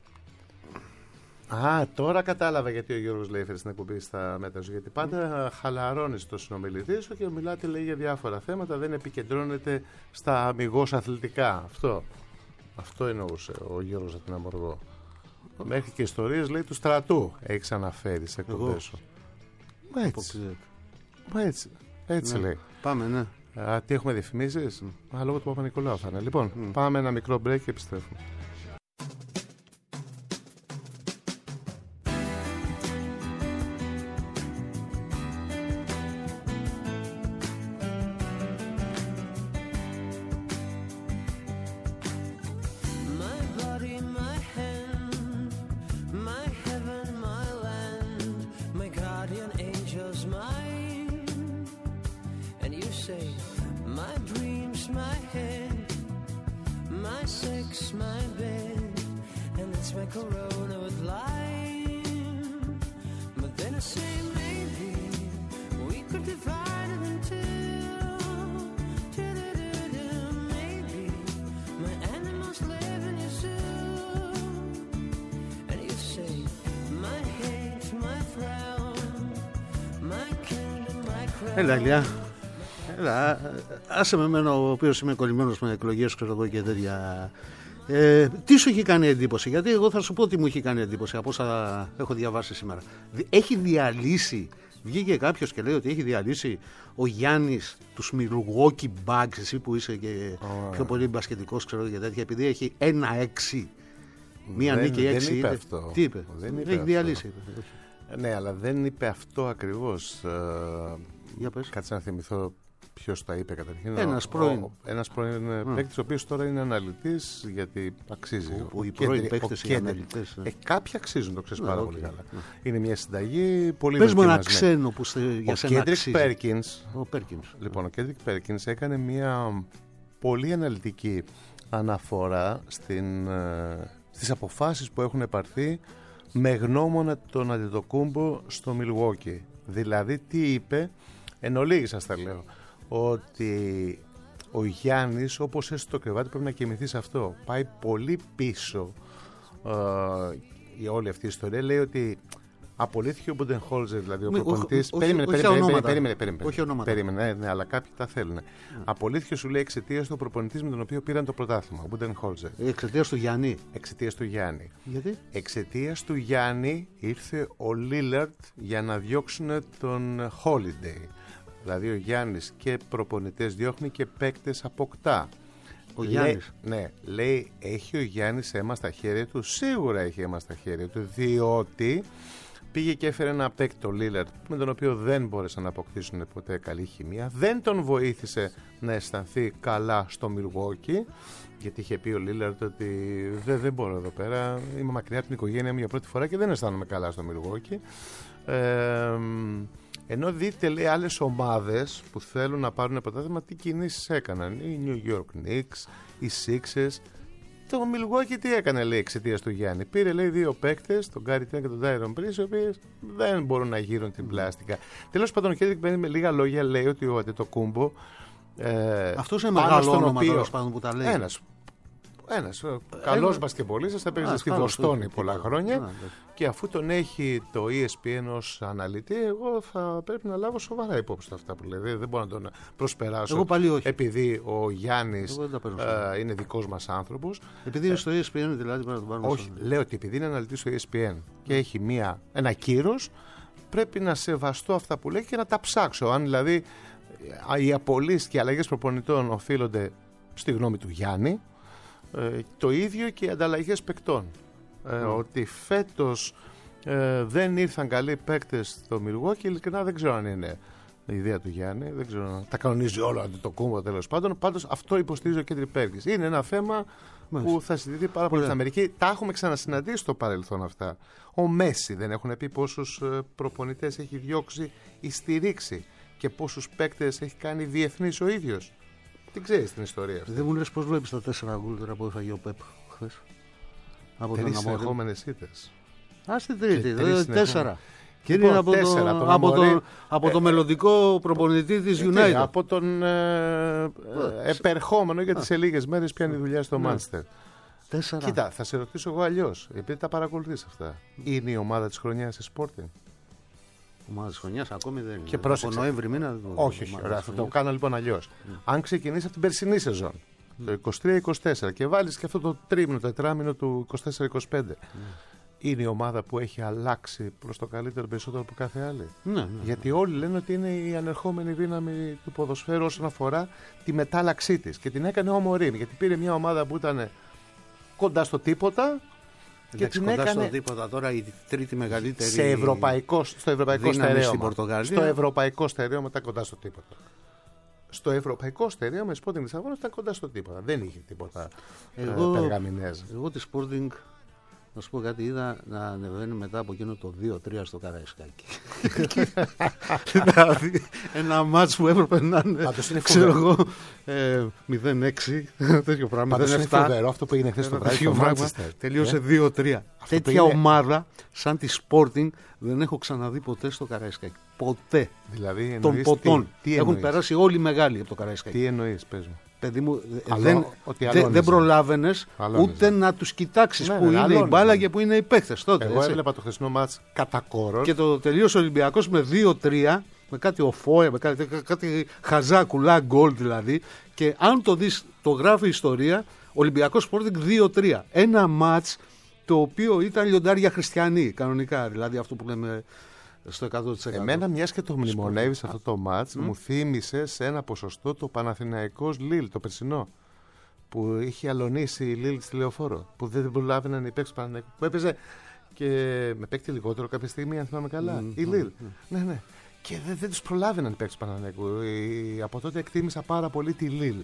S1: α, τώρα κατάλαβα γιατί ο Γιώργος λέει φέρει στην εκπομπή στα μέτρα σου. Γιατί πάντα χαλαρώνεις το συνομιλητή σου και μιλάτε, λέει, για διάφορα θέματα, δεν επικεντρώνεται στα αμιγώς αθλητικά. Αυτό, αυτό εννοούσε ο Γιώργος από την Αμοργό. Μέχρι και ιστορίες, λέει, του στρατού έχεις αναφέρει σε εκπομπές σου. Μα έτσι. Μα έτσι. Έτσι, ναι, λέει.
S2: Πάμε, ναι.
S1: Α, τι έχουμε διαφημίσεις? Mm. Α, λόγω του Παπα-Νικολάου θα είναι. Λοιπόν, mm. πάμε ένα μικρό break και επιστρέφουμε.
S2: Έλα, Ηλιά. Έλα, άσε με εμένα ο οποίος είμαι κολλημένος με εκλογές, ξέρω εγώ και τέτοια. Ε, τι σου έχει κάνει εντύπωση? Γιατί εγώ θα σου πω τι μου έχει κάνει εντύπωση από όσα έχω διαβάσει σήμερα. Έχει διαλύσει, βγήκε κάποιος και λέει ότι έχει διαλύσει ο Γιάννης τους Milwaukee Bucks, εσύ που είσαι και oh. πιο πολύ μπασκετικός, ξέρω και τέτοια, επειδή έχει ένα έξι, μία
S1: δεν,
S2: νίκη έξι.
S1: Δεν είπε
S2: είτε,
S1: αυτό.
S2: Τι είπε?
S1: Δεν είπε
S2: έχει
S1: αυτό.
S2: διαλύσει.
S1: Ναι, αλλά δεν είπε αυτό ακριβώς.
S2: Για πες.
S1: Κάτσε να θυμηθώ ποιος τα είπε καταρχήν.
S2: Ένας πρώην.
S1: Ένας πρώην mm. παίκτης, ο οποίος τώρα είναι αναλυτής, γιατί αξίζει.
S2: Ο, ο, οι πρώην παίκτες είναι αναλυτές.
S1: Ε, κάποιοι αξίζουν, το ξέρεις
S2: ναι,
S1: πάρα
S2: okay.
S1: πολύ καλά. Mm. Είναι μια συνταγή πολύ
S2: Πες
S1: δοκιμασμένη.
S2: μου ένα ξένο που σε, για
S1: ο
S2: σένα
S1: αξίζει. Perkins,
S2: ο Perkins.
S1: Λοιπόν, ο Kendrick Perkins έκανε μια πολύ αναλυτική αναφορά στην, στις αποφάσεις που έχουν πάρθει με γνώμονα τον Αντετοκούμπο στο Milwaukee. Δηλαδή τι είπε, εν ολίγης σας τα λέω, ότι ο Γιάννης, όπως έστω το κρεβάτι, πρέπει να κοιμηθεί σε αυτό. Πάει πολύ πίσω ε, η όλη αυτή η ιστορία. Λέει ότι απολύθηκε ο Μπούντενχόλζερ, δηλαδή ο προπονητής. Περίμενε, περίμενε, περίμενε, ναι, αλλά κάποιοι τα θέλουν. Mm. Απολύθηκε, σου λέει, εξαιτίας του προπονητής με τον οποίο πήραν το πρωτάθλημα, ο Μπούντενχόλζερ.
S2: Εξαιτίας του Γιάννη.
S1: Εξαιτίας του Γιάννη.
S2: Γιατί?
S1: Εξαιτίας του Γιάννη ήρθε ο Λίλαρντ για να διώξουν τον Holiday. Δηλαδή ο Γιάννης και προπονητές διώχνει και παίκτες αποκτά.
S2: Ο Γιάννης.
S1: Λέει, ναι, λέει, έχει ο Γιάννης αίμα στα χέρια του. Σίγουρα έχει αίμα στα χέρια του, διότι πήγε και έφερε ένα παίκτη, το Λίλαρντ, με τον οποίο δεν μπόρεσαν να αποκτήσουν ποτέ καλή χημεία. Δεν τον βοήθησε να αισθανθεί καλά στο Milwaukee, γιατί είχε πει ο Λίλαρντ ότι δεν, δεν μπορώ εδώ πέρα, είμαι μακριά από την οικογένεια μου για πρώτη φορά και δεν αισθάνομαι καλά στο Milwaukee. Ε, Ενώ δείτε, λέει, άλλες ομάδες που θέλουν να πάρουν πρωτάθλημα, τι κινήσεις έκαναν. Οι New York Knicks, οι Sixers. Το Milwaukee τι έκανε, λέει, εξαιτίας του Γιάννη. Πήρε, λέει, δύο παίκτες, τον Gary Trent και τον Tyron Prince, οι οποίοι δεν μπορούν να γύρουν την πλάστικα. Τέλος πάντων, ο Kendrick με λίγα λόγια λέει ότι ο Αντετοκούμπο. Ε,
S2: αυτός είναι μεγάλο όνομα
S1: οποίο,
S2: τέλος πάντων που τα λέει.
S1: Ένας. Ένας καλός μπασκετμπολίστας, θα παίζει στη Βοστόνη πολλά χρόνια α, και αφού τον έχει το ι ες πι εν ως αναλυτή, εγώ θα πρέπει να λάβω σοβαρά υπόψη αυτά που λέει. Δεν μπορώ να τον προσπεράσω
S2: εγώ πάλι όχι.
S1: Επειδή ο Γιάννης ε, είναι δικός μας άνθρωπος.
S2: Επειδή είναι στο ι ες πι εν δηλαδή πρέπει να τον πάρουμε.
S1: Όχι, στο... λέω ότι επειδή είναι αναλυτής στο ι ες πι εν και έχει μία, ένα κύρος, πρέπει να σεβαστώ αυτά που λέει και να τα ψάξω. Αν δηλαδή οι απολύσεις και οι αλλαγές προπονητών οφείλονται στη γνώμη του Γιάννη, Ε, το ίδιο και οι ανταλλαγές παικτών. Ε, mm. Ότι φέτος ε, δεν ήρθαν καλοί παίκτες στο Milwaukee, ειλικρινά δεν ξέρω αν είναι η ιδέα του Γιάννη. Δεν ξέρω, τα κανονίζει όλα το κούμπο τέλος πάντων. Πάντως αυτό υποστηρίζει ο Kendrick Perkins. Είναι ένα θέμα Μάλιστα. που θα συζητηθεί πάρα πολύ στην Αμερική. Τα έχουμε ξανασυναντήσει στο παρελθόν αυτά. Ο Μέση δεν έχουν πει πόσους προπονητές έχει διώξει ή στηρίξει και πόσους παίκτες έχει κάνει διεθνής ο ίδιος. Τι ξέρεις την ιστορία αυτή.
S2: Δεν μου λες πώς βλέπεις τα τέσσερα γκολ τώρα που έφαγε ο Πεπ χθες.
S1: Τρεις συνεχόμενες ήττες.
S2: Α, στην τρίτη, δε, τέσσερα. Και
S1: λοιπόν,
S2: είναι από,
S1: τέσσερα,
S2: το,
S1: το
S2: από, το, από
S1: ε,
S2: το μελλοντικό προπονητή της
S1: ε,
S2: United.
S1: Από τον ε, ε, επερχόμενο, γιατί σε λίγες μέρες πιάνει δουλειά στο Manchester.
S2: Τέσσερα.
S1: Κοίτα, θα σε ρωτήσω εγώ αλλιώς, επειδή τα παρακολουθείς αυτά. Είναι η ομάδα της χρονιάς σε Sporting?
S2: Ομάδα της χρονιάς ακόμη δεν είναι.
S1: Και πρόσεξε.
S2: Από Νοέμβρη μήνα.
S1: Όχι, όχι. Ωραία, θα το κάνω λοιπόν αλλιώς. Mm. Αν ξεκινήσει από την περσινή σεζόν, mm. το είκοσι τρία είκοσι τέσσερα, και βάλεις και αυτό το τρίμηνο, το τετράμηνο του είκοσι τέσσερα είκοσι πέντε, mm. είναι η ομάδα που έχει αλλάξει προς το καλύτερο περισσότερο από κάθε άλλη.
S2: Ναι, ναι,
S1: γιατί όλοι λένε ότι είναι η ανερχόμενη δύναμη του ποδοσφαίρου όσον αφορά τη μετάλλαξή της. Και την έκανε ο Μωρίνι, γιατί πήρε μια ομάδα που ήταν κοντά στο τίποτα.
S2: Και την κοντά έκανε στο τίποτα τώρα η τρίτη μεγαλύτερη
S1: σε ευρωπαϊκό, στο ευρωπαϊκό στερέωμα.
S2: Στο
S1: ευρωπαϊκό στερέωμα ήταν κοντά στο τίποτα. Στο ευρωπαϊκό στερέωμα η Sporting Λισαβόνας ήταν κοντά στο τίποτα. Δεν είχε τίποτα εγώ, περγαμηνέζ.
S2: Εγώ τη Sporting, να σου πω κάτι, είδα να ανεβαίνει μετά από εκείνο το δύο τρία στο Καραϊσκάκι. Δηλαδή ένα μάτς που έπρεπε να είναι, ξέρω εγώ, μηδέν έξι, τέτοιο πράγμα.
S1: Πάντως είναι φοβερό αυτό που έγινε χθες το βράδυ στο Manchester.
S2: Τελείωσε δύο τρία. Τέτοια ομάδα σαν τη Sporting δεν έχω ξαναδεί ποτέ στο Καραϊσκάκι. Ποτέ.
S1: Δηλαδή
S2: των ποτών. Έχουν περάσει όλοι οι μεγάλοι από το Καραϊσκάκι.
S1: Τι εννοείς, πες μου?
S2: Παιδί μου, Αλλό, δεν, δε, δεν προλάβαινες ούτε να τους κοιτάξεις ναι, που ναι, είναι αλώνιζε. Η μπάλα και που είναι οι παίκτες τότε.
S1: Εγώ έτσι έβλεπα το χθεσινό μάτς κατά κόρον.
S2: Και το τελείωσε ο Ολυμπιακός με δύο τρία. με κάτι οφόε, με κάτι, κάτι χαζά κουλά γκολ δηλαδή. Και αν το δεις, το γράφει η ιστορία, Ολυμπιακός Sporting δύο τρία. Ένα μάτς το οποίο ήταν λιοντάρια χριστιανοί κανονικά, δηλαδή αυτό που λέμε στο εκατό τοις εκατό.
S1: Εμένα, μιας και το μνημονεύεις αυτό το μάτς, mm. μου θύμισε σε ένα ποσοστό το Παναθηναϊκός Λίλ, το περσινό, που είχε αλωνίσει η Λίλ στη Λεωφόρο, που δεν προλάβαιναν να παίξει Παναθηναϊκό, που έπαιζε και με παίκτη λιγότερο κάποια στιγμή, αν θυμάμαι καλά, mm. η Λίλ. Mm. Ναι, ναι. Και δεν, δεν τους προλάβαιναν να παίξει Παναθηναϊκό. Από τότε εκτίμησα πάρα πολύ τη Λίλ.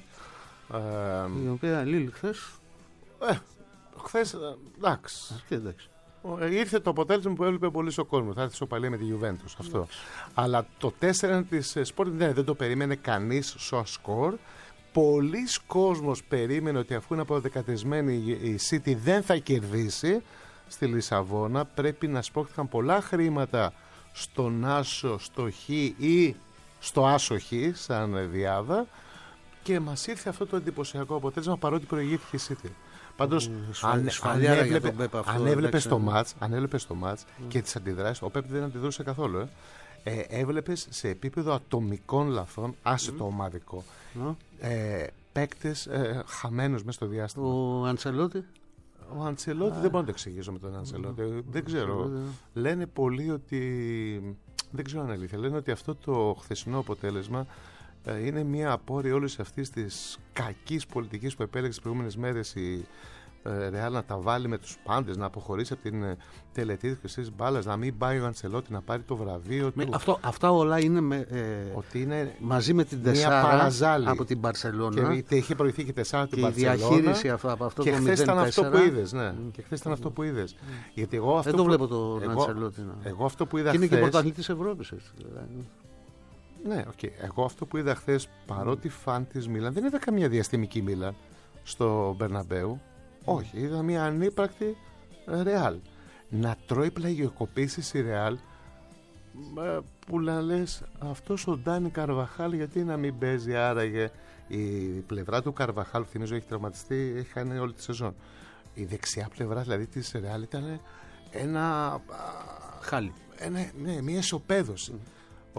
S2: Η οποία Λίλ χθες.
S1: Ε, χθες, εντάξει.
S2: εντάξει.
S1: Ήρθε το αποτέλεσμα που έβλεπε πολύ ο κόσμος. Θα έρθει ισοπαλία με τη Juventus αυτό. Αλλά το τέσσερα της Sporting δεν, δεν το περίμενε κανείς στο σκορ. Πολλοί κόσμος περίμενε ότι αφού είναι αποδεκατισμένη η City δεν θα κερδίσει στη Λισαβόνα. Πρέπει να σπρώχθηκαν πολλά χρήματα στον Άσο, στο Χ ή στο Άσο Χ σαν διάδα. Και μας ήρθε αυτό το εντυπωσιακό αποτέλεσμα παρότι προηγήθηκε η City. Πάντως, αν, αν έβλεπε, αν έβλεπες το μάτς, αν έβλεπες το μάτς mm. και τις αντιδράσεις, ο Πέπ δεν αντιδρούσε καθόλου. Ε. Ε, έβλεπες σε επίπεδο ατομικών λαθών, άσε το mm. ομαδικό, mm. ε, παίκτες ε, χαμένους μέσα στο διάστημα.
S2: Ο Αντσελότη.
S1: Ο Αντσελότη ah. δεν μπορώ να το εξηγήσω με τον Αντσελότη. Mm. Δεν ξέρω. Mm. Λένε πολλοί ότι. Δεν ξέρω αν αλήθεια. Λένε ότι αυτό το χθεσινό αποτέλεσμα είναι μια απόρρεια όλης αυτής της κακής πολιτικής που επέλεξε τις προηγούμενες μέρες η Ρεάλ να τα βάλει με τους πάντες, να αποχωρήσει από την τελετή της χρυσής μπάλας, να μην πάει ο Αντσελότη να πάρει το βραβείο
S2: με,
S1: του.
S2: Αυτό, αυτά όλα είναι, με, ε,
S1: ότι είναι
S2: μαζί με την τεσσάρα από την Μπαρσελόνα.
S1: Και είχε προηγηθεί και τεσσάρα από την
S2: Μπαρσελόνα. Και η διαχείριση αυτό, από αυτό
S1: και
S2: το
S1: χθες ήταν αυτό που είδες. Ναι.
S2: Mm.
S1: Και χθες ήταν αυτό που είδες. Mm. Γιατί εγώ αυτό
S2: δεν το
S1: που...
S2: βλέπω τον
S1: εγώ...
S2: Αντσελότη.
S1: Εγώ αυτό που είδα
S2: και είναι
S1: χθες...
S2: και πρωταθλητής Ευρώπης.
S1: Ναι, okay. Εγώ αυτό που είδα χθες, παρότι φαν της Μίλαν, δεν είδα καμία διαστημική Μίλαν στο Μπερναμπέου. Όχι, είδα μια ανύπρακτη Ρεάλ. Να τρώει πλαγιοκοπήσεις η Ρεάλ, που να λες, αυτός ο Ντάνι Καρβαχάλ γιατί να μην παίζει, άραγε η πλευρά του Καρβαχάλ, θυμίζω έχει τραυματιστεί, έχει χάνει όλη τη σεζόν. Η δεξιά πλευρά δηλαδή της Ρεάλ ήταν ένα...
S2: χάλι.
S1: Ένα, ναι, μια ισοπαίδωση. Mm.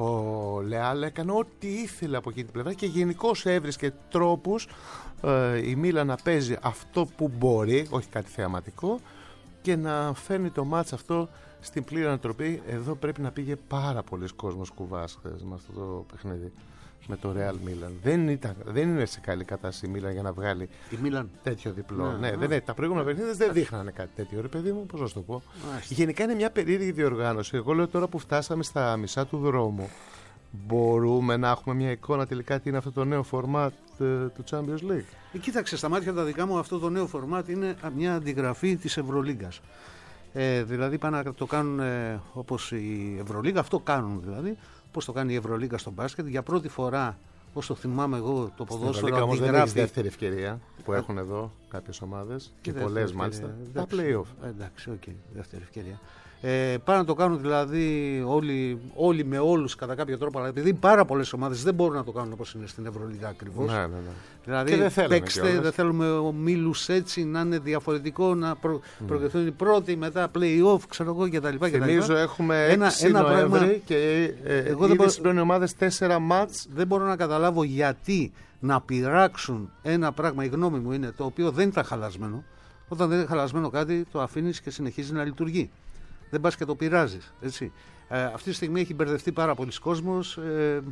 S1: Ο Λεάλ έκανε ό,τι ήθελε από εκείνη την πλευρά και γενικώς έβρισκε τρόπους ε, η Μίλαν να παίζει αυτό που μπορεί, όχι κάτι θεαματικό, και να φέρνει το μάτς αυτό στην πλήρη ανατροπή. Εδώ πρέπει να πήγε πάρα πολλοί κόσμος κουβάς χθες με αυτό το παιχνίδι, με το Real Milan. Δεν, ήταν, δεν είναι σε καλή κατάσταση η Μίλαν για να βγάλει
S2: η Μίλαν
S1: τέτοιο διπλό.
S2: Ναι,
S1: ναι,
S2: ναι.
S1: Δεν, ναι, τα προηγούμενα παιχνίδια δεν δείχνανε κάτι τέτοιο, ρε παιδί μου, πώς να σου το πω.
S2: Μάλιστα.
S1: Γενικά είναι μια περίεργη διοργάνωση. Εγώ λέω τώρα που φτάσαμε στα μισά του δρόμου, μπορούμε να έχουμε μια εικόνα τελικά τι είναι αυτό το νέο φορμάτ του Champions League.
S2: Ε, κοίταξε, στα μάτια τα δικά μου αυτό το νέο φορμάτ είναι μια αντιγραφή της Ευρωλίγκας. Ε, δηλαδή πάνε να το κάνουν ε, όπως η Ευρωλίγκα, αυτό κάνουν δηλαδή, όπως το κάνει η Ευρωλίγκα στο μπάσκετ. Για πρώτη φορά, όσο θυμάμαι εγώ, το ποδόσφαιρο
S1: όμως δεν έχει δεύτερη ευκαιρία που έχουν εδώ κάποιες ομάδες και πολλές μάλιστα. Τα play-off.
S2: Εντάξει, οκ, okay, δεύτερη ευκαιρία. Ε, πάνε να το κάνουν δηλαδή όλοι, όλοι με όλους κατά κάποιο τρόπο, αλλά επειδή πάρα πολλές ομάδες δεν μπορούν να το κάνουν όπως είναι στην Ευρωλίγα ακριβώς.
S1: Ναι, ναι, ναι.
S2: Δηλαδή,
S1: δεν
S2: παίξτε, δεν θέλουμε ομίλους έτσι να είναι διαφορετικό, να προ, mm. προκριθούν οι πρώτοι, μετά play-off, ξέρω εγώ κτλ.
S1: Θυμίζω έχουμε έξι Νοέμβρη και ε, εγώ ήδη μπορώ... συμπλέον οι ομάδες τέσσερα μάτς.
S2: Δεν μπορώ να καταλάβω γιατί να πειράξουν ένα πράγμα, η γνώμη μου είναι, το οποίο δεν ήταν χαλασμένο. Όταν δεν είναι χαλασμένο κάτι, το αφήνεις και συνεχίζει να λειτουργεί. Δεν πας και το πειράζεις, έτσι. Ε, αυτή τη στιγμή έχει μπερδευτεί πάρα πολλοί κόσμος. Ε,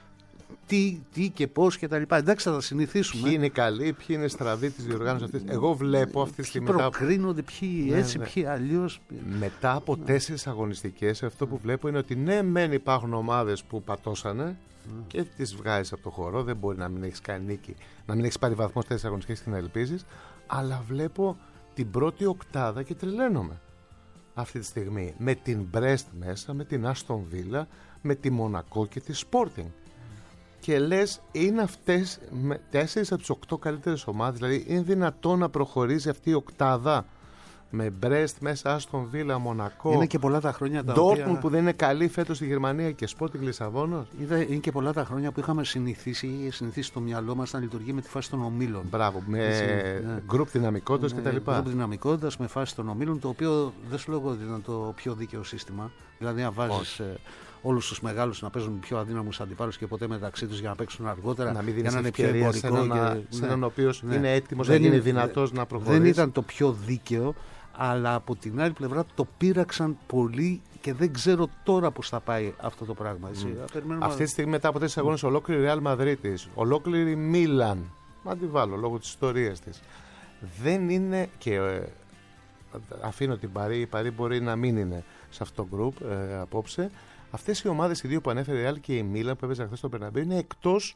S2: τι, τι και πώς και τα λοιπά. Εντάξει, θα τα συνηθίσουμε.
S1: Ποιοι είναι καλοί, ποιοι είναι στραβοί της διοργάνωσης αυτής. Εγώ βλέπω αυτή τη στιγμή.
S2: Ποιοι προκρίνονται, ποιοι ναι, έτσι, ναι. ποιοι αλλιώς.
S1: Μετά από ναι. τέσσερις αγωνιστικές, αυτό που βλέπω είναι ότι ναι, μεν υπάρχουν ομάδες που πατώσανε mm. και τις βγάζεις από το χώρο. Δεν μπορεί να μην έχεις κάνει νίκη, να μην έχεις πάρει βαθμό στις τέσσερις αγωνιστικές και να ελπίζεις. Αλλά βλέπω την πρώτη οκτάδα και τρελαίνομαι. Αυτή τη στιγμή με την Μπρέστ μέσα, με την Άστον Βίλα, με τη Μονακό και τη Sporting. Και λες, είναι αυτές τέσσερις από τις οκτώ καλύτερες ομάδες, δηλαδή είναι δυνατόν να προχωρήσει αυτή η οκτάδα με Μπρέστ μέσα, Άστον Βίλα, Μονακό.
S2: Είναι και πολλά τα χρόνια τα
S1: Ντόρτμουντ
S2: οποία...
S1: που δεν είναι καλή φέτος στη Γερμανία και Sporting Λισαβόνος.
S2: Είναι και πολλά τα χρόνια που είχαμε συνηθίσει, συνηθίσει στο μυαλό μας να λειτουργεί με τη φάση των ομίλων.
S1: Μπράβο, με ναι. γκρουπ δυναμικότητας κτλ.
S2: Γκρουπ δυναμικότητας με φάση των ομίλων, το οποίο δεν σου λέω ότι ήταν το πιο δίκαιο σύστημα. Δηλαδή, να βάζεις όλους τους μεγάλους να παίζουν πιο αδύναμους αντιπάλους και ποτέ μεταξύ τους για να παίξουν αργότερα.
S1: Να μην
S2: για να είναι πιο
S1: ευκαιρία
S2: εμπορικό.
S1: Σε έναν,
S2: και...
S1: σε έναν ναι. ο οποίος
S2: ναι.
S1: είναι έτοιμος
S2: δεν
S1: να γίνει
S2: είναι,
S1: δυνατός
S2: δεν,
S1: να προχωρήσει.
S2: Δεν ήταν το πιο δίκαιο, αλλά από την άλλη πλευρά το πείραξαν πολύ και δεν ξέρω τώρα πώς θα πάει αυτό το πράγμα. Έτσι.
S1: Mm. Αυτή τη στιγμή, μετά από τέσσερις αγώνες, ολόκληρη Real Μαδρίτης, ολόκληρη Μίλαν, να τη βάλω λόγω της ιστορίας της, δεν είναι. Και ε, αφήνω την Παρί, η Παρί μπορεί να μην είναι σε αυτό το group ε, απόψε. Αυτές οι ομάδες, οι δύο που ανέφερε η Real και η Μίλαν που έπαιζαν χθες στο Μπερναμπέου, είναι εκτός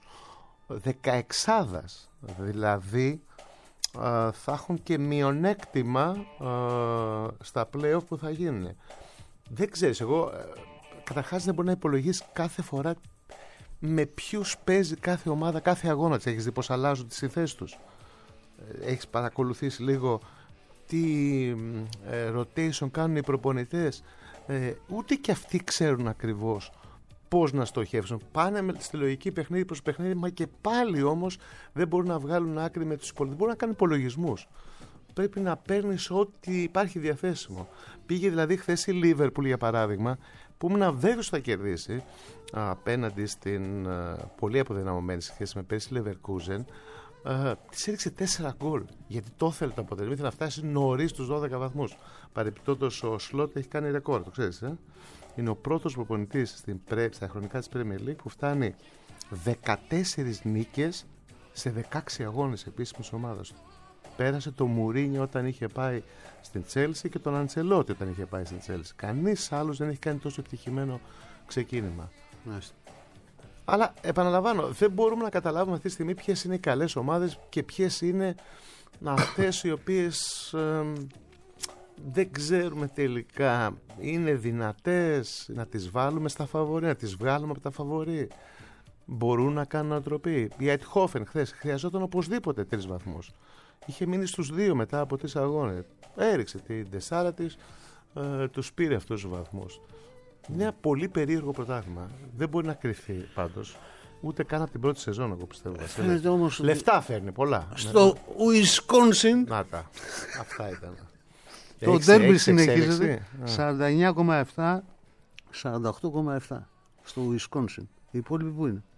S1: δεκαεξάδας. Δηλαδή ε, θα έχουν και μειονέκτημα ε, στα play-off που θα γίνουν. Δεν ξέρεις, εγώ ε, καταρχάς δεν μπορεί να υπολογίσει κάθε φορά με ποιους παίζει κάθε ομάδα, κάθε αγώνα της. Έχεις δει πως αλλάζουν τις θέσεις τους? Έχεις παρακολουθήσει λίγο τι ε, rotation κάνουν οι προπονητές? Ε, ούτε και αυτοί ξέρουν ακριβώς πώς να στοχεύσουν. Πάνε με, στη λογική παιχνίδι προς παιχνίδι, μα και πάλι όμως δεν μπορούν να βγάλουν άκρη με τους υπολογισμούς. Μπορούν να κάνουν υπολογισμούς. Πρέπει να παίρνεις ό,τι υπάρχει διαθέσιμο. Πήγε δηλαδή χθες η Liverpool, για παράδειγμα, που ήμουν βέβαιος θα κερδίσει απέναντι στην α, πολύ αποδυναμωμένη σχέση με πέρσι Leverkusen. Uh, της έριξε τέσσερα γκολ, γιατί το ήθελε το αποτέλεσμα, ήθελε να φτάσει νωρίς τους δώδεκα βαθμούς. Παρεπιπτόντως ο Σλότ έχει κάνει ρεκόρ, το ξέρεις, ε? Είναι ο πρώτος προπονητής στην πρέ, στα χρονικά της Premier League που φτάνει δεκατέσσερις νίκες σε δεκαέξι αγώνες επίσημης ομάδας του. Πέρασε το Μουρίνιο όταν είχε πάει στην Τσέλσι και τον Αντσελότη όταν είχε πάει στην Τσέλσι. Κανείς άλλος δεν έχει κάνει τόσο επιτυχημένο ξεκίνημα.
S2: Μάλιστα.
S1: Αλλά επαναλαμβάνω, δεν μπορούμε να καταλάβουμε αυτή τη στιγμή ποιες είναι οι καλές ομάδες και ποιες είναι αυτές οι οποίες ε, δεν ξέρουμε τελικά είναι δυνατές να τις βάλουμε στα φαβορί, να τις βγάλουμε από τα φαβορί. Μπορούν να κάνουν ανατροπή. Η Αιτχόφεν χθες χρειαζόταν οπωσδήποτε τρεις βαθμούς. Είχε μείνει στους δύο μετά από τρεις αγώνες. Έριξε την τεσσάρα της, ε, τους πήρε αυτούς τους βαθμούς. Είναι ένα πολύ περίεργο πρωτάθλημα. Δεν μπορεί να κρυφθεί πάντως. Ούτε καν από την πρώτη σεζόν, εγώ πιστεύω.
S2: Φαίνεται όμως
S1: λεφτά φέρνει πολλά.
S2: Στο Ουισκόνσιν.
S1: Να τα. Αυτά ήταν.
S2: Το ντέρμπι συνεχίζεται. σαράντα εννιά κόμμα επτά, σαράντα οκτώ κόμμα επτά. Στο Ουισκόνσιν. Οι υπόλοιποι πού είναι?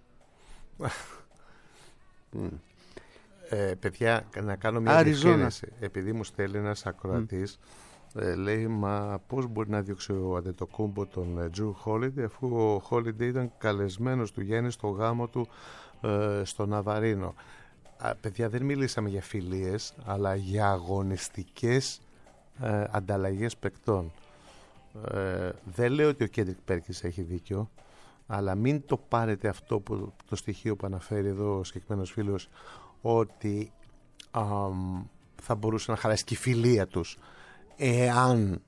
S1: ε, παιδιά, να κάνω μια διευκρίνηση. Επειδή μου στέλνει ένας ακροατής. Mm. Ε, λέει, μα πώς μπορεί να διώξει ο Αντετοκούμπο τον Τζου Χόλιντι, αφού ο Χόλιντι ήταν καλεσμένος του Γιάννη στο γάμο του ε, στο Ναβαρίνο. Α, παιδιά, δεν μιλήσαμε για φιλίες, αλλά για αγωνιστικές ε, ανταλλαγές παικτών. Ε, δεν λέω ότι ο Κέντρικ Πέρκις έχει δίκιο, αλλά μην το πάρετε αυτό που, το στοιχείο που αναφέρει εδώ ο συγκεκριμένος φίλος, ότι α, θα μπορούσε να χαλάσει και η φιλία τους εάν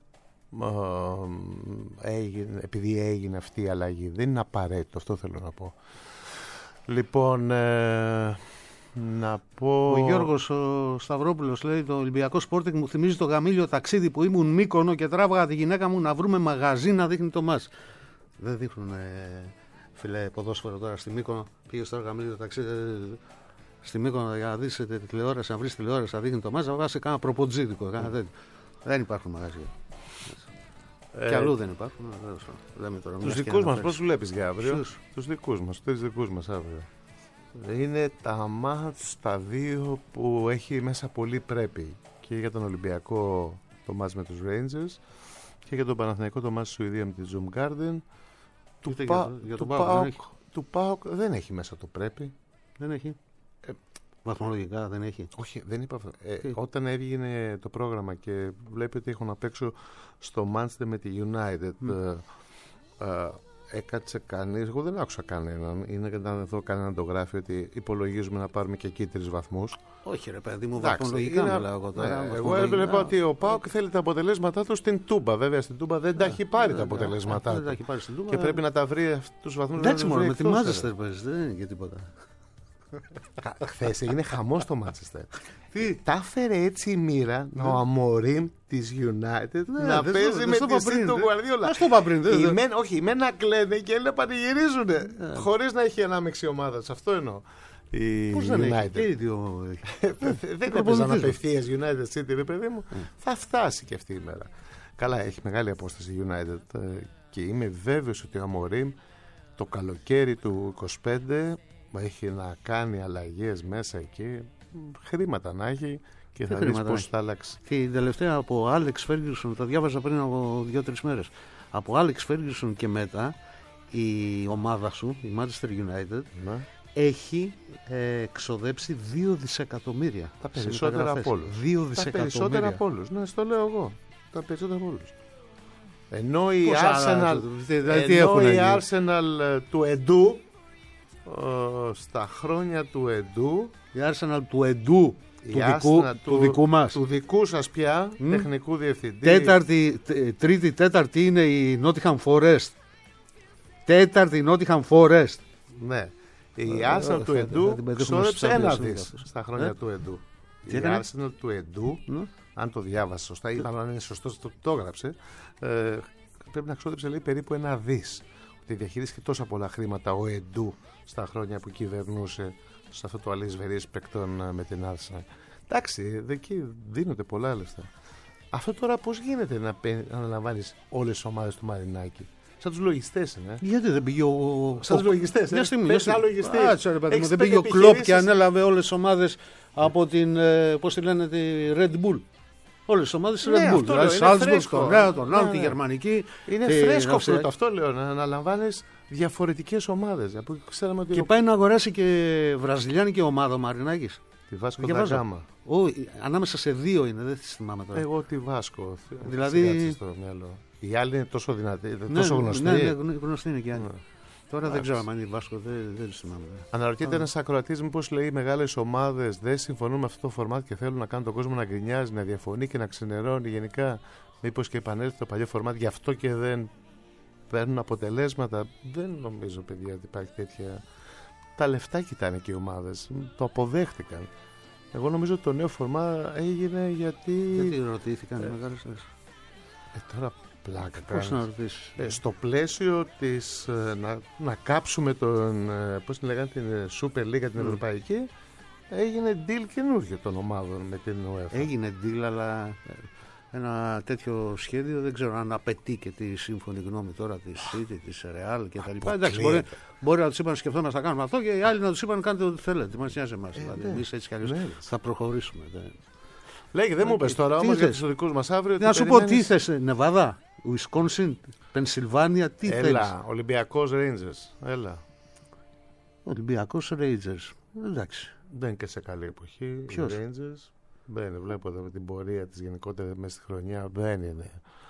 S1: ε, έγινε, επειδή έγινε αυτή η αλλαγή. Δεν είναι απαραίτητο, αυτό θέλω να πω. Λοιπόν, ε, να πω...
S2: Ο Γιώργος ο Σταυρόπουλος λέει, το Ολυμπιακό Sporting μου θυμίζει το γαμήλιο ταξίδι που ήμουν Μύκονο και τράβαγα τη γυναίκα μου να βρούμε μαγαζί να δείχνει το μάτς. Δεν δείχνουν ε, φίλε ποδόσφαιρο τώρα στη Μύκονο. Πήγες τώρα γαμήλιο ταξίδι ε, στη Μύκονο για να δεις τη τηλεόραση, να βρεις τηλεόραση να δείχνει το μάτς, να βγάλεις κάνα προποτζίδικο, κάνα τέτοιο. Δεν υπάρχουν μαγαζιά. Ε, και αλλού δεν υπάρχουν.
S1: Τους δικούς μας πώς βλέπεις για αύριο? Τους δικούς μας, τους δικούς μας αύριο. Είναι τα μάτς τα δύο που έχει μέσα πολύ πρέπει. Και για τον Ολυμπιακό το μάτς με τους Rangers και για τον Παναθηναϊκό το μάτς στη Σουηδία με τη Zoom Garden. Του, πα, για, για του, ΠΑΟΚ, δεν του ΠΑΟΚ δεν έχει μέσα το πρέπει.
S2: Δεν έχει. Ε, Βαθμολογικά δεν έχει.
S1: Όχι, δεν είπα αυτό. Ε, όταν έβγαινε το πρόγραμμα και βλέπει ότι έχω να παίξω στο Manchester με τη United, mm. ε, ε, έκατσε κανείς, εγώ δεν άκουσα κανέναν, είναι να δω κανέναν το γράφει ότι υπολογίζουμε να πάρουμε και εκεί τρεις βαθμούς.
S2: Όχι ρε παιδί μου, βαθμολογικά είναι... μιλάω εγώ τώρα.
S1: Ναι, εγώ έβλεπα ότι ο ΠΑΟΚ θέλει τα αποτελέσματά του στην Τούμπα. Βέβαια στην Τούμπα δεν τα έχει πάρει τα αποτελέσματά του. Και πρέπει να τα βρει τους βαθμούς.
S2: Εντάξει μόνο, με τη Manchester παίζει, δεν είναι και τίποτα.
S1: Χθες έγινε χαμός στο Μάντσεστερ. Τα έφερε έτσι η μοίρα ο Αμορίμ της United να παίζει με τη City του Guardiola.
S2: Ας το είπα πριν.
S1: Όχι, οι μεν να κλαίνε και να πανηγυρίζουν χωρίς να έχει ανάμεξη ομάδα. Αυτό εννοώ.
S2: Πώς δεν έχει?
S1: Δεν έπαιζαν απευθείας United City, ρε παιδί μου. Θα φτάσει και αυτή η μέρα. Καλά, έχει μεγάλη απόσταση η United και είμαι βέβαιος ότι ο Αμορίμ το καλοκαίρι του είκοσι πέντε έχει να κάνει αλλαγές μέσα εκεί, χρήματα να έχει και θα δεις πώς θα αλλάξει.
S2: Και η τελευταία από Άλεξ Φέργιουσον, το διάβαζα πριν από δύο-τρεις μέρες, από Άλεξ Φέργιουσον και μετά η ομάδα σου, η Manchester United, ναι, έχει ε, εξοδέψει δύο δισεκατομμύρια.
S1: Τα περισσότερα από όλους.
S2: δύο δισεκατομμύρια.
S1: Τα περισσότερα από όλους. Ναι, στο λέω εγώ. Τα περισσότερα από όλους. Ενώ η Arsenal, δηλαδή ενώ η Arsenal του Εντού, στα χρόνια του Εντού,
S2: η Arsenal του Εντού, του δικού, του, του δικού μας,
S1: του δικού σας πια, mm. τεχνικού διευθυντή.
S2: Τέταρτη, τρίτη, τέταρτη είναι η Nottingham Forest. Τέταρτη η Nottingham Forest.
S1: Ναι. Η Arsenal του Εντού ξόδεψε ένα δις στα χρόνια ε? του Εντού. Η Arsenal του Εντού, mm? αν το διάβασα σωστά, ή αν είναι σωστό, το, το έγραψε, ε, πρέπει να ξόδεψε λέει περίπου ένα δις. Ότι διαχειρίστηκε τόσα πολλά χρήματα ο Εντού στα χρόνια που κυβερνούσε σε αυτό το αλής βερής παικτών με την Arsenal. Εντάξει, εκεί δίνονται πολλά λεφτά. Αυτό τώρα πώς γίνεται να αναλαμβάνεις όλες τις ομάδες του Μαρινάκη? Σαν τους λογιστές είναι.
S2: Γιατί δεν πήγε ο.
S1: Σαν τους λογιστές.
S2: Μια στιγμή.
S1: Δεν
S2: πήγε ο Κλοπ και ανέλαβε όλες τις ομάδες από την. Πώς τη λένε, τη Red Bull. Όλες τις ομάδες της Red Bull. Δηλαδή, Salzburg, τον Νέο, τον Άλλο, τη Γερμανική.
S1: Είναι φρέσκο αυτό. Αυτό λέω. Να αναλαμβάνεις διαφορετικές ομάδες.
S2: Και πάει να αγοράσει και βραζιλιάνικη ομάδα ο Μαρινάκης.
S1: Τη Βάσκο da Gama.
S2: Ανάμεσα σε δύο είναι, δεν τη θυμάμαι τώρα.
S1: Εγώ τη Βάσκο.
S2: Δηλαδή.
S1: Οι άλλοι είναι τόσο δυνατοί,
S2: ναι,
S1: τόσο γνωστοί.
S2: Ναι, ναι, γνωστοί είναι και οι άλλοι. Ναι. Τώρα Άξι. δεν ξέρω αν είναι η Βάσκο, δεν, δεν τη θυμάμαι.
S1: Αναρωτιέται ένας ακροατής μήπως λέει οι μεγάλες ομάδες δεν συμφωνούν με αυτό το φορμάτ και θέλουν να κάνουν τον κόσμο να γκρινιάζει, να διαφωνεί και να ξενερώνει γενικά. Μήπως και επανέλθει το παλιό φορμάτ, γι' αυτό και δεν παίρνουν αποτελέσματα. Δεν νομίζω, παιδιά, ότι υπάρχει τέτοια. Τα λεφτά κοιτάνε και οι ομάδες. Το αποδέχτηκαν. Εγώ νομίζω ότι το νέο φορμάτ έγινε γιατί.
S2: Γιατί ρωτήθηκαν οι μεγάλες.
S1: Ε, τώρα πλάκα
S2: πώς να ρωτήσεις.
S1: Ε, στο πλαίσιο της ε, να, να κάψουμε τον, ε, πώς την λέγανε, την Super League την mm. Ευρωπαϊκή, έγινε deal καινούργιο των ομάδων με την UEFA.
S2: Έγινε deal, αλλά ένα τέτοιο σχέδιο δεν ξέρω αν απαιτεί και τη σύμφωνη γνώμη τώρα της City, της Real και τα λοιπά. Εντάξει, μπορεί, μπορεί να τους είπαν σκεφτόμαστε να κάνουμε αυτό και οι άλλοι να τους είπαν κάντε ό,τι θέλετε. Μας νοιάζει εμάς. Ε, δηλαδή, εμείς έτσι κι αλλιώς ναι, θα προχωρήσουμε. Δε.
S1: Λέγε, δεν μου πες τώρα όμως για τους δικούς μας αύριο.
S2: Να σου πω τι θες, Νεβάδα, Ουισκόνσιν, Πενσιλβάνια, τι θες.
S1: Έλα, Ολυμπιακός Rangers. Έλα.
S2: Ολυμπιακός Rangers. Εντάξει.
S1: Δεν είναι και σε καλή εποχή.
S2: Ποιος?
S1: Rangers. Δεν βλέπω εδώ με την πορεία της γενικότερα μέσα στη χρονιά. Δεν είναι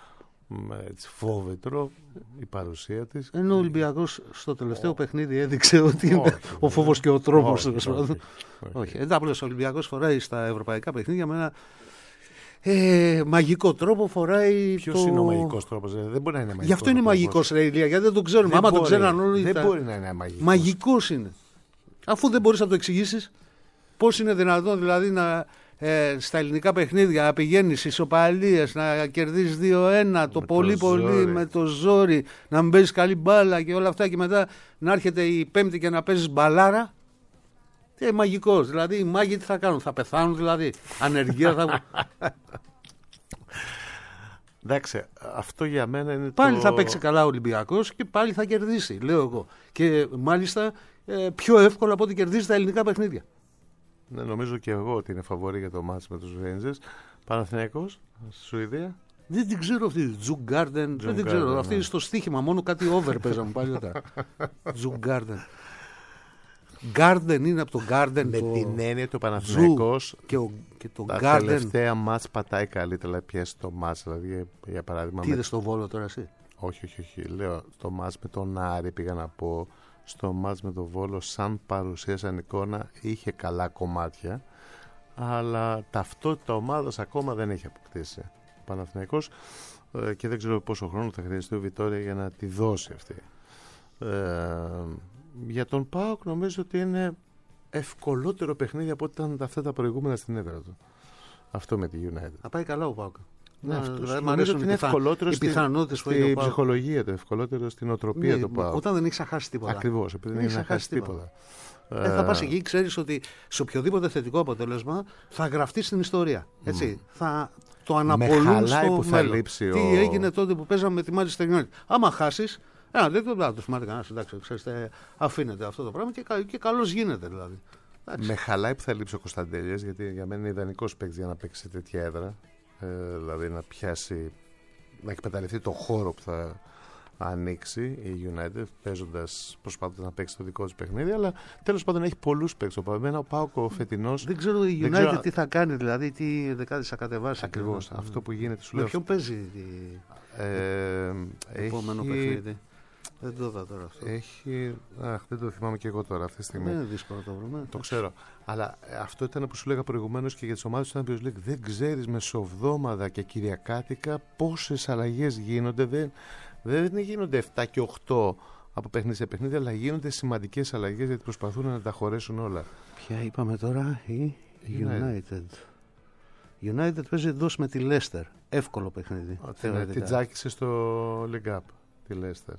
S1: έτσι φόβετρο η παρουσία της.
S2: Ενώ ο Ολυμπιακός στο τελευταίο oh. παιχνίδι έδειξε ότι είναι oh. ο φόβος και ο τρόμος. Όχι, όχι, όχι. Εντάξει, ο Ολυμπιακός φοράει στα ευρωπαϊκά παιχνίδια με ένα ε, μαγικό τρόπο. Φοράει.
S1: Ποιος
S2: το...
S1: είναι ο μαγικός τρόπος? Δεν μπορεί να είναι μαγικός.
S2: Γι' αυτό είναι μαγικός, ρε Ηλία, γιατί δεν το ξέρουμε. Άμα το ξέραν όλοι.
S1: Δεν
S2: τα...
S1: μπορεί να είναι μαγικός.
S2: Μαγικός είναι. Αφού δεν μπορείς να το εξηγήσεις, πώς είναι δυνατόν δηλαδή να. Ε, στα ελληνικά παιχνίδια να πηγαίνεις ισοπαλίες, να κερδίσεις δύο ένα, το με πολύ το πολύ ζόρι. Με το ζόρι, να μην παίζεις καλή μπάλα και όλα αυτά και μετά να έρχεται η Πέμπτη και να παίζεις μπαλάρα. Τι ε, μαγικός, δηλαδή οι μάγοι τι θα κάνουν, θα πεθάνουν δηλαδή, ανεργία θα...
S1: Εντάξει, αυτό για μένα είναι
S2: πάλι
S1: το...
S2: θα παίξει καλά ο Ολυμπιακός και πάλι θα κερδίσει, λέω εγώ. Και μάλιστα ε, πιο εύκολα από ό,τι κερδίζει τα ελληνικά παιχνίδια.
S1: Ναι, νομίζω και εγώ ότι είναι φαβορί για το μάτς με τους Rangers. Παναθηναϊκός, στη Σουηδία.
S2: Δεν την ξέρω αυτή. Τζουγκάρντεν. Δεν την ξέρω. Ναι. Αυτή είναι στο στοίχημα. Μόνο κάτι over παίζαμε παλιότερα. Τζουγκάρντεν. Γκάρντεν είναι από το Γκάρντεν.
S1: Με το... την έννοια του Παναθηναϊκός.
S2: Και, ο... και το
S1: τα
S2: Garden...
S1: τελευταία μάτς πατάει καλύτερα. Πιέσει το μάτς. Δηλαδή, για παράδειγμα.
S2: Τι
S1: με...
S2: είδες στο Βόλο τώρα εσύ?
S1: Όχι, όχι, όχι. Λέω το μάτς με τον Άρη πήγα να πω. Στο μάτς με τον Βόλο, σαν παρουσία, σαν εικόνα, είχε καλά κομμάτια, αλλά ταυτότητα ομάδας ακόμα δεν έχει αποκτήσει ο Παναθηναϊκός ε, και δεν ξέρω πόσο χρόνο θα χρειαστεί ο Βιτόρια για να τη δώσει αυτή. Ε, για τον ΠΑΟΚ νομίζω ότι είναι ευκολότερο παιχνίδι από ό,τι ήταν αυτά τα προηγούμενα στην έδρα του. Αυτό με τη United.
S2: Θα πάει καλά ο ΠΑΟΚ.
S1: Ναι, δηλαδή, νομίζω ότι είναι ευκολότερο στην στη ψυχολογία του, ευκολότερο στην οτροπία
S2: ναι,
S1: του ΠΑΟΚ.
S2: Όταν δεν έχει χάσει τίποτα.
S1: Ακριβώς, επειδή δεν έχει χάσει τίποτα.
S2: τίποτα. Ε, θα πας εκεί, ξέρεις ότι σε οποιοδήποτε θετικό αποτέλεσμα θα γραφτεί στην ιστορία. Έτσι. Mm. Θα, το αναπολούν στο
S1: που θα λείψει
S2: τι
S1: ο...
S2: έγινε τότε που παίζαμε με τη Manchester United. Άμα χάσεις, ένα τέτοιο δεν το θυμάται κανένας. Εντάξει, ξέρετε, αφήνεται αυτό το πράγμα και, και καλώς γίνεται δηλαδή. Εντάξει.
S1: Με χαλάει που θα λείψει ο Κωνσταντέλιας, γιατί για μένα είναι ιδανικός παίκτης για να παίξει σε τέτοια έδρα. Ε, δηλαδή να πιάσει, να εκμεταλλευτεί το χώρο που θα ανοίξει η United, παίζοντας, προσπαθώντας να παίξει το δικό της παιχνίδι, αλλά τέλος πάντων έχει πολλούς παίκτες. Εμένα ο Πάοκ ο φετινός.
S2: Δεν ξέρω η United ξέρω... τι θα κάνει, δηλαδή τι δεκάδες θα κατεβάσει.
S1: Ακριβώς. Και... αυτό που γίνεται σου
S2: λέω.
S1: Με
S2: ποιον παίζει το
S1: ε,
S2: επόμενο
S1: έχει...
S2: παιχνίδι. Δεν το είδα τώρα αυτό.
S1: Έχει. Αχ, δεν το θυμάμαι και εγώ τώρα αυτή τη στιγμή.
S2: Δεν είναι δύσκολο το βρούμε.
S1: Το ξέρω. Αλλά αυτό ήταν που σου λέγα προηγουμένως και για τις ομάδες του Champions League. Δεν ξέρεις μεσοβδόμαδα και κυριακάτικα πόσες αλλαγές γίνονται. Δεν, δεν γίνονται επτά και οκτώ από παιχνίδι σε παιχνίδι, αλλά γίνονται σημαντικές αλλαγές γιατί προσπαθούν να τα χωρέσουν όλα.
S2: Ποια είπαμε τώρα, η United. United, United παίζει εντός με τη Leicester. Εύκολο παιχνίδι.
S1: Την τζάκισε στο League Cup. Τη Leicester,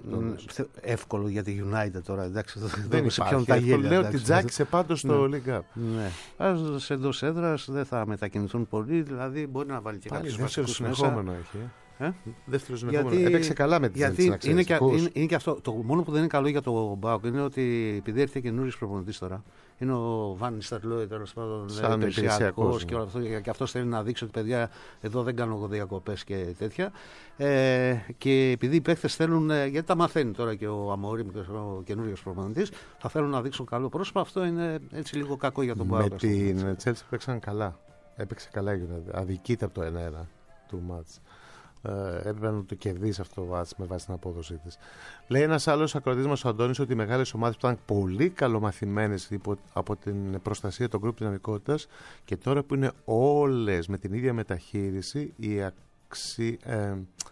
S2: εύκολο για τη United τώρα, εντάξει,
S1: δεν υπάρχει τα γέλια. Λέω ότι τζάκισε πάντως στο
S2: ναι.
S1: League Cup.
S2: Ναι. Ας εντός έδρας δεν θα μετακινηθούν πολύ, δηλαδή μπορεί να βάλει και κάποιους βασικούς
S1: συνεχόμενο έχει.
S2: Ε?
S1: Δεύτερο συνεχόμενο. Έπαιξε καλά με τις
S2: γιατί είναι και, είναι, είναι και αυτό. Το μόνο που δεν είναι καλό για το Μπάουκ είναι ότι επειδή έρχεται καινούριος προπονητής τώρα, είναι ο Βαν Νίστελρόι, τέλος πάντων, υπηρεσιακός και όλο αυτό. Και αυτός θέλει να δείξει ότι παιδιά, εδώ δεν κάνω εγώ διακοπές και τέτοια. Ε, και επειδή οι παίχτες θέλουν, γιατί τα μαθαίνει τώρα και ο Αμόριμ και ο καινούριος προπονητής, θα θέλουν να δείξουν καλό πρόσωπο. Αυτό είναι έτσι λίγο κακό για τον Μπάουκ.
S1: Με την Chelsea παίξαν καλά. Έπαιξε καλά, αδικείται από το ένα ένα του μάτς. Ε, έπρεπε να το κερδίσει αυτό το βάτς με βάση την απόδοσή της. Λέει ένας άλλος ακροατής μας ο Αντώνης ότι οι μεγάλες ομάδες που ήταν πολύ καλομαθημένες από την προστασία των γκρουπ δυναμικότητας και τώρα που είναι όλες με την ίδια μεταχείριση, η αξί... ε,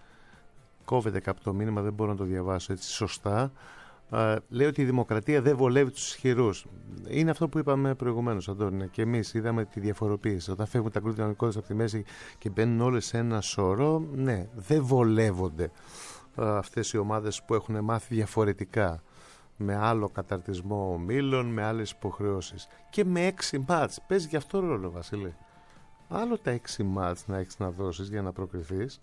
S1: κόβεται κάποιο το μήνυμα, δεν μπορώ να το διαβάσω έτσι σωστά. Uh, λέει ότι η δημοκρατία δεν βολεύει τους ισχυρούς. Είναι αυτό που είπαμε προηγουμένως, Αντώνη. Και εμείς είδαμε τη διαφοροποίηση. Όταν φεύγουν τα γκρουπ δυναμικότητας από τη μέση και μπαίνουν όλες σε ένα σωρό, ναι, δεν βολεύονται uh, αυτές οι ομάδες που έχουν μάθει διαφορετικά. Με άλλο καταρτισμό ομίλων, με άλλες υποχρεώσεις. Και με έξι μάτς. Παίζει και αυτό ρόλο, Βασίλη. Άλλο τα έξι μάτς να έχεις να δώσεις για να προκριθείς.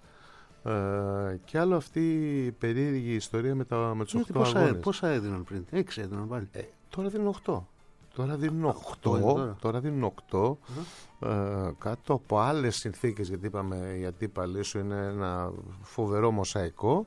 S1: Uh, και άλλο αυτή η περίεργη ιστορία με, τα, με τους οκτώ
S2: πόσα,
S1: αγώνες.
S2: Πόσα έδιναν πριν, έξι έδιναν πάλι.
S1: Ε, τώρα δίνουν οκτώ. Τώρα δίνουν οκτώ.
S2: Τώρα.
S1: Τώρα δίνουν οκτώ. Uh-huh. Uh, κάτω από άλλες συνθήκες, γιατί είπαμε η αντίπαλή σου είναι ένα φοβερό μοσαϊκό.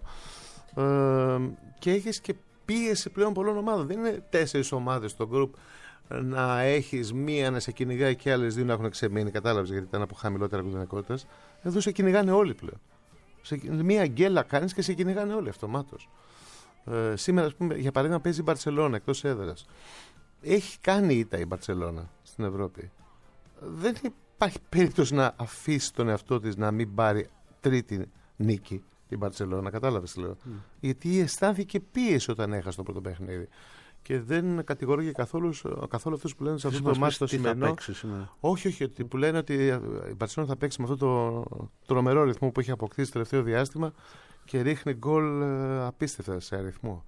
S1: Uh, και έχεις και πίεση πλέον πολλών ομάδων. Δεν είναι τέσσερις ομάδες στο group να έχεις μία να σε κυνηγάει και άλλες δύο να έχουν ξεμείνει. Κατάλαβες, γιατί ήταν από χαμηλότερα δυνατότητας. Εδώ σε κυνηγάνε όλοι πλέον. Σε, μία γκέλα κάνεις και σε κυνηγάνε όλοι αυτομάτως. Ε, σήμερα, ας πούμε, για παράδειγμα, παίζει η Μπαρσελόνα εκτός έδρας. Έχει κάνει ήττα η Μπαρσελόνα στην Ευρώπη. Δεν υπάρχει περίπτωση να αφήσει τον εαυτό της να μην πάρει τρίτη νίκη η Μπαρσελόνα. Κατάλαβες τι λέω. Mm. Γιατί αισθάνθηκε πίεση όταν έχασε το πρώτο παιχνίδι. Και δεν κατηγορώ και καθόλου, καθόλου αυτούς που λένε σε αυτό το μάτι το σημερινό. Όχι, όχι, ότι που λένε ότι η Μπαρσελόνα θα παίξει με αυτό το τρομερό ρυθμό που έχει αποκτήσει το τελευταίο διάστημα και ρίχνει γκολ απίστευτα σε αριθμό.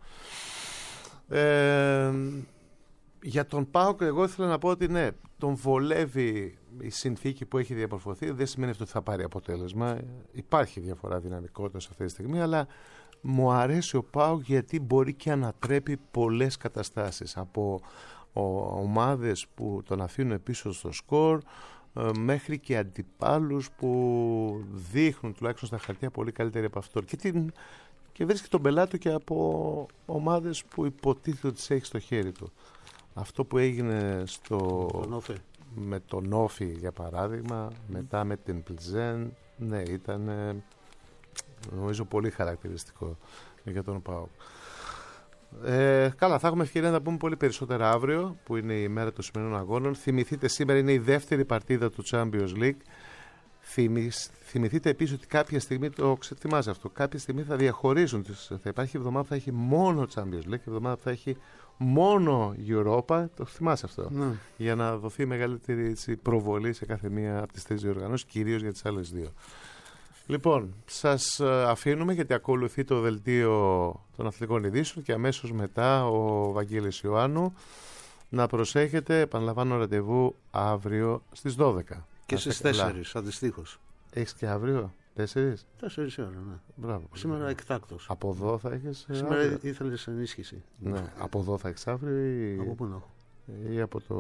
S1: Ε, για τον ΠΑΟΚ, εγώ ήθελα να πω ότι ναι, τον βολεύει η συνθήκη που έχει διαμορφωθεί. Δεν σημαίνει αυτό ότι θα πάρει αποτέλεσμα. Υπάρχει διαφορά δυναμικότητας αυτή τη στιγμή, αλλά μου αρέσει ο ΠΑΟΚ γιατί μπορεί και ανατρέπει πολλές καταστάσεις από ομάδες που τον αφήνουν πίσω στο σκορ μέχρι και αντιπάλους που δείχνουν τουλάχιστον στα χαρτιά πολύ καλύτερη από αυτό και, την, και βρίσκει τον πελάτη και από ομάδες που υποτίθεται ότι τις έχει στο χέρι του. Αυτό που έγινε στο, με τον Όφι για παράδειγμα, mm. μετά με την Πλιζέν, ναι, ήταν νομίζω πολύ χαρακτηριστικό για τον ΠΑΟΚ. Ε, καλά, θα έχουμε ευκαιρία να πούμε πολύ περισσότερα αύριο, που είναι η μέρα των σημερινών αγώνων. Θυμηθείτε, σήμερα είναι η δεύτερη παρτίδα του Champions League. Θυμηθ, θυμηθείτε επίσης ότι κάποια στιγμή, το ξετοιμάζει αυτό, κάποια στιγμή θα διαχωρίζουν. Θα υπάρχει εβδομάδα που θα έχει μόνο Champions League, εβδομάδα που θα έχει μόνο Europa. Το θυμάσαι αυτό. Ναι. Για να δοθεί μεγαλύτερη έτσι, προβολή σε κάθε μία από τις τρεις διοργανώσεις, κυρίως για τις άλλες δύο. Λοιπόν, σας αφήνουμε γιατί ακολουθεί το δελτίο των αθλητικών ειδήσεων και αμέσως μετά ο Βαγγέλης Ιωάννου. Να προσέχετε, επαναλαμβάνω ραντεβού αύριο στις δώδεκα.
S2: Και στις τέσσερις αντιστοίχως.
S1: Έχεις και αύριο, τέσσερις.
S2: Τέσσερις ώρα, ναι.
S1: Μπράβο.
S2: Σήμερα εκτάκτος.
S1: Από εδώ θα έχεις.
S2: Σήμερα
S1: αύριο.
S2: ήθελες ενίσχυση.
S1: Ναι. Από εδώ θα έχεις αύριο ή.
S2: Από πού να έχω.
S1: Ή από το.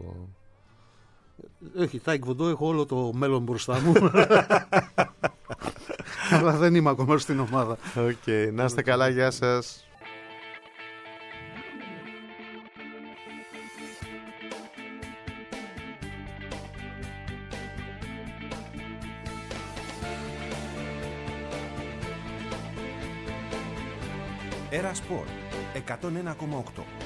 S2: Έχει τάικβοντό, έχω όλο το μέλλον μπροστά μου. Αλλά δεν είμαι ακόμα στην ομάδα.
S1: Οκ, okay. Να είστε καλά, γεια σας.
S3: Era Sport εκατόν ένα κόμμα οκτώ.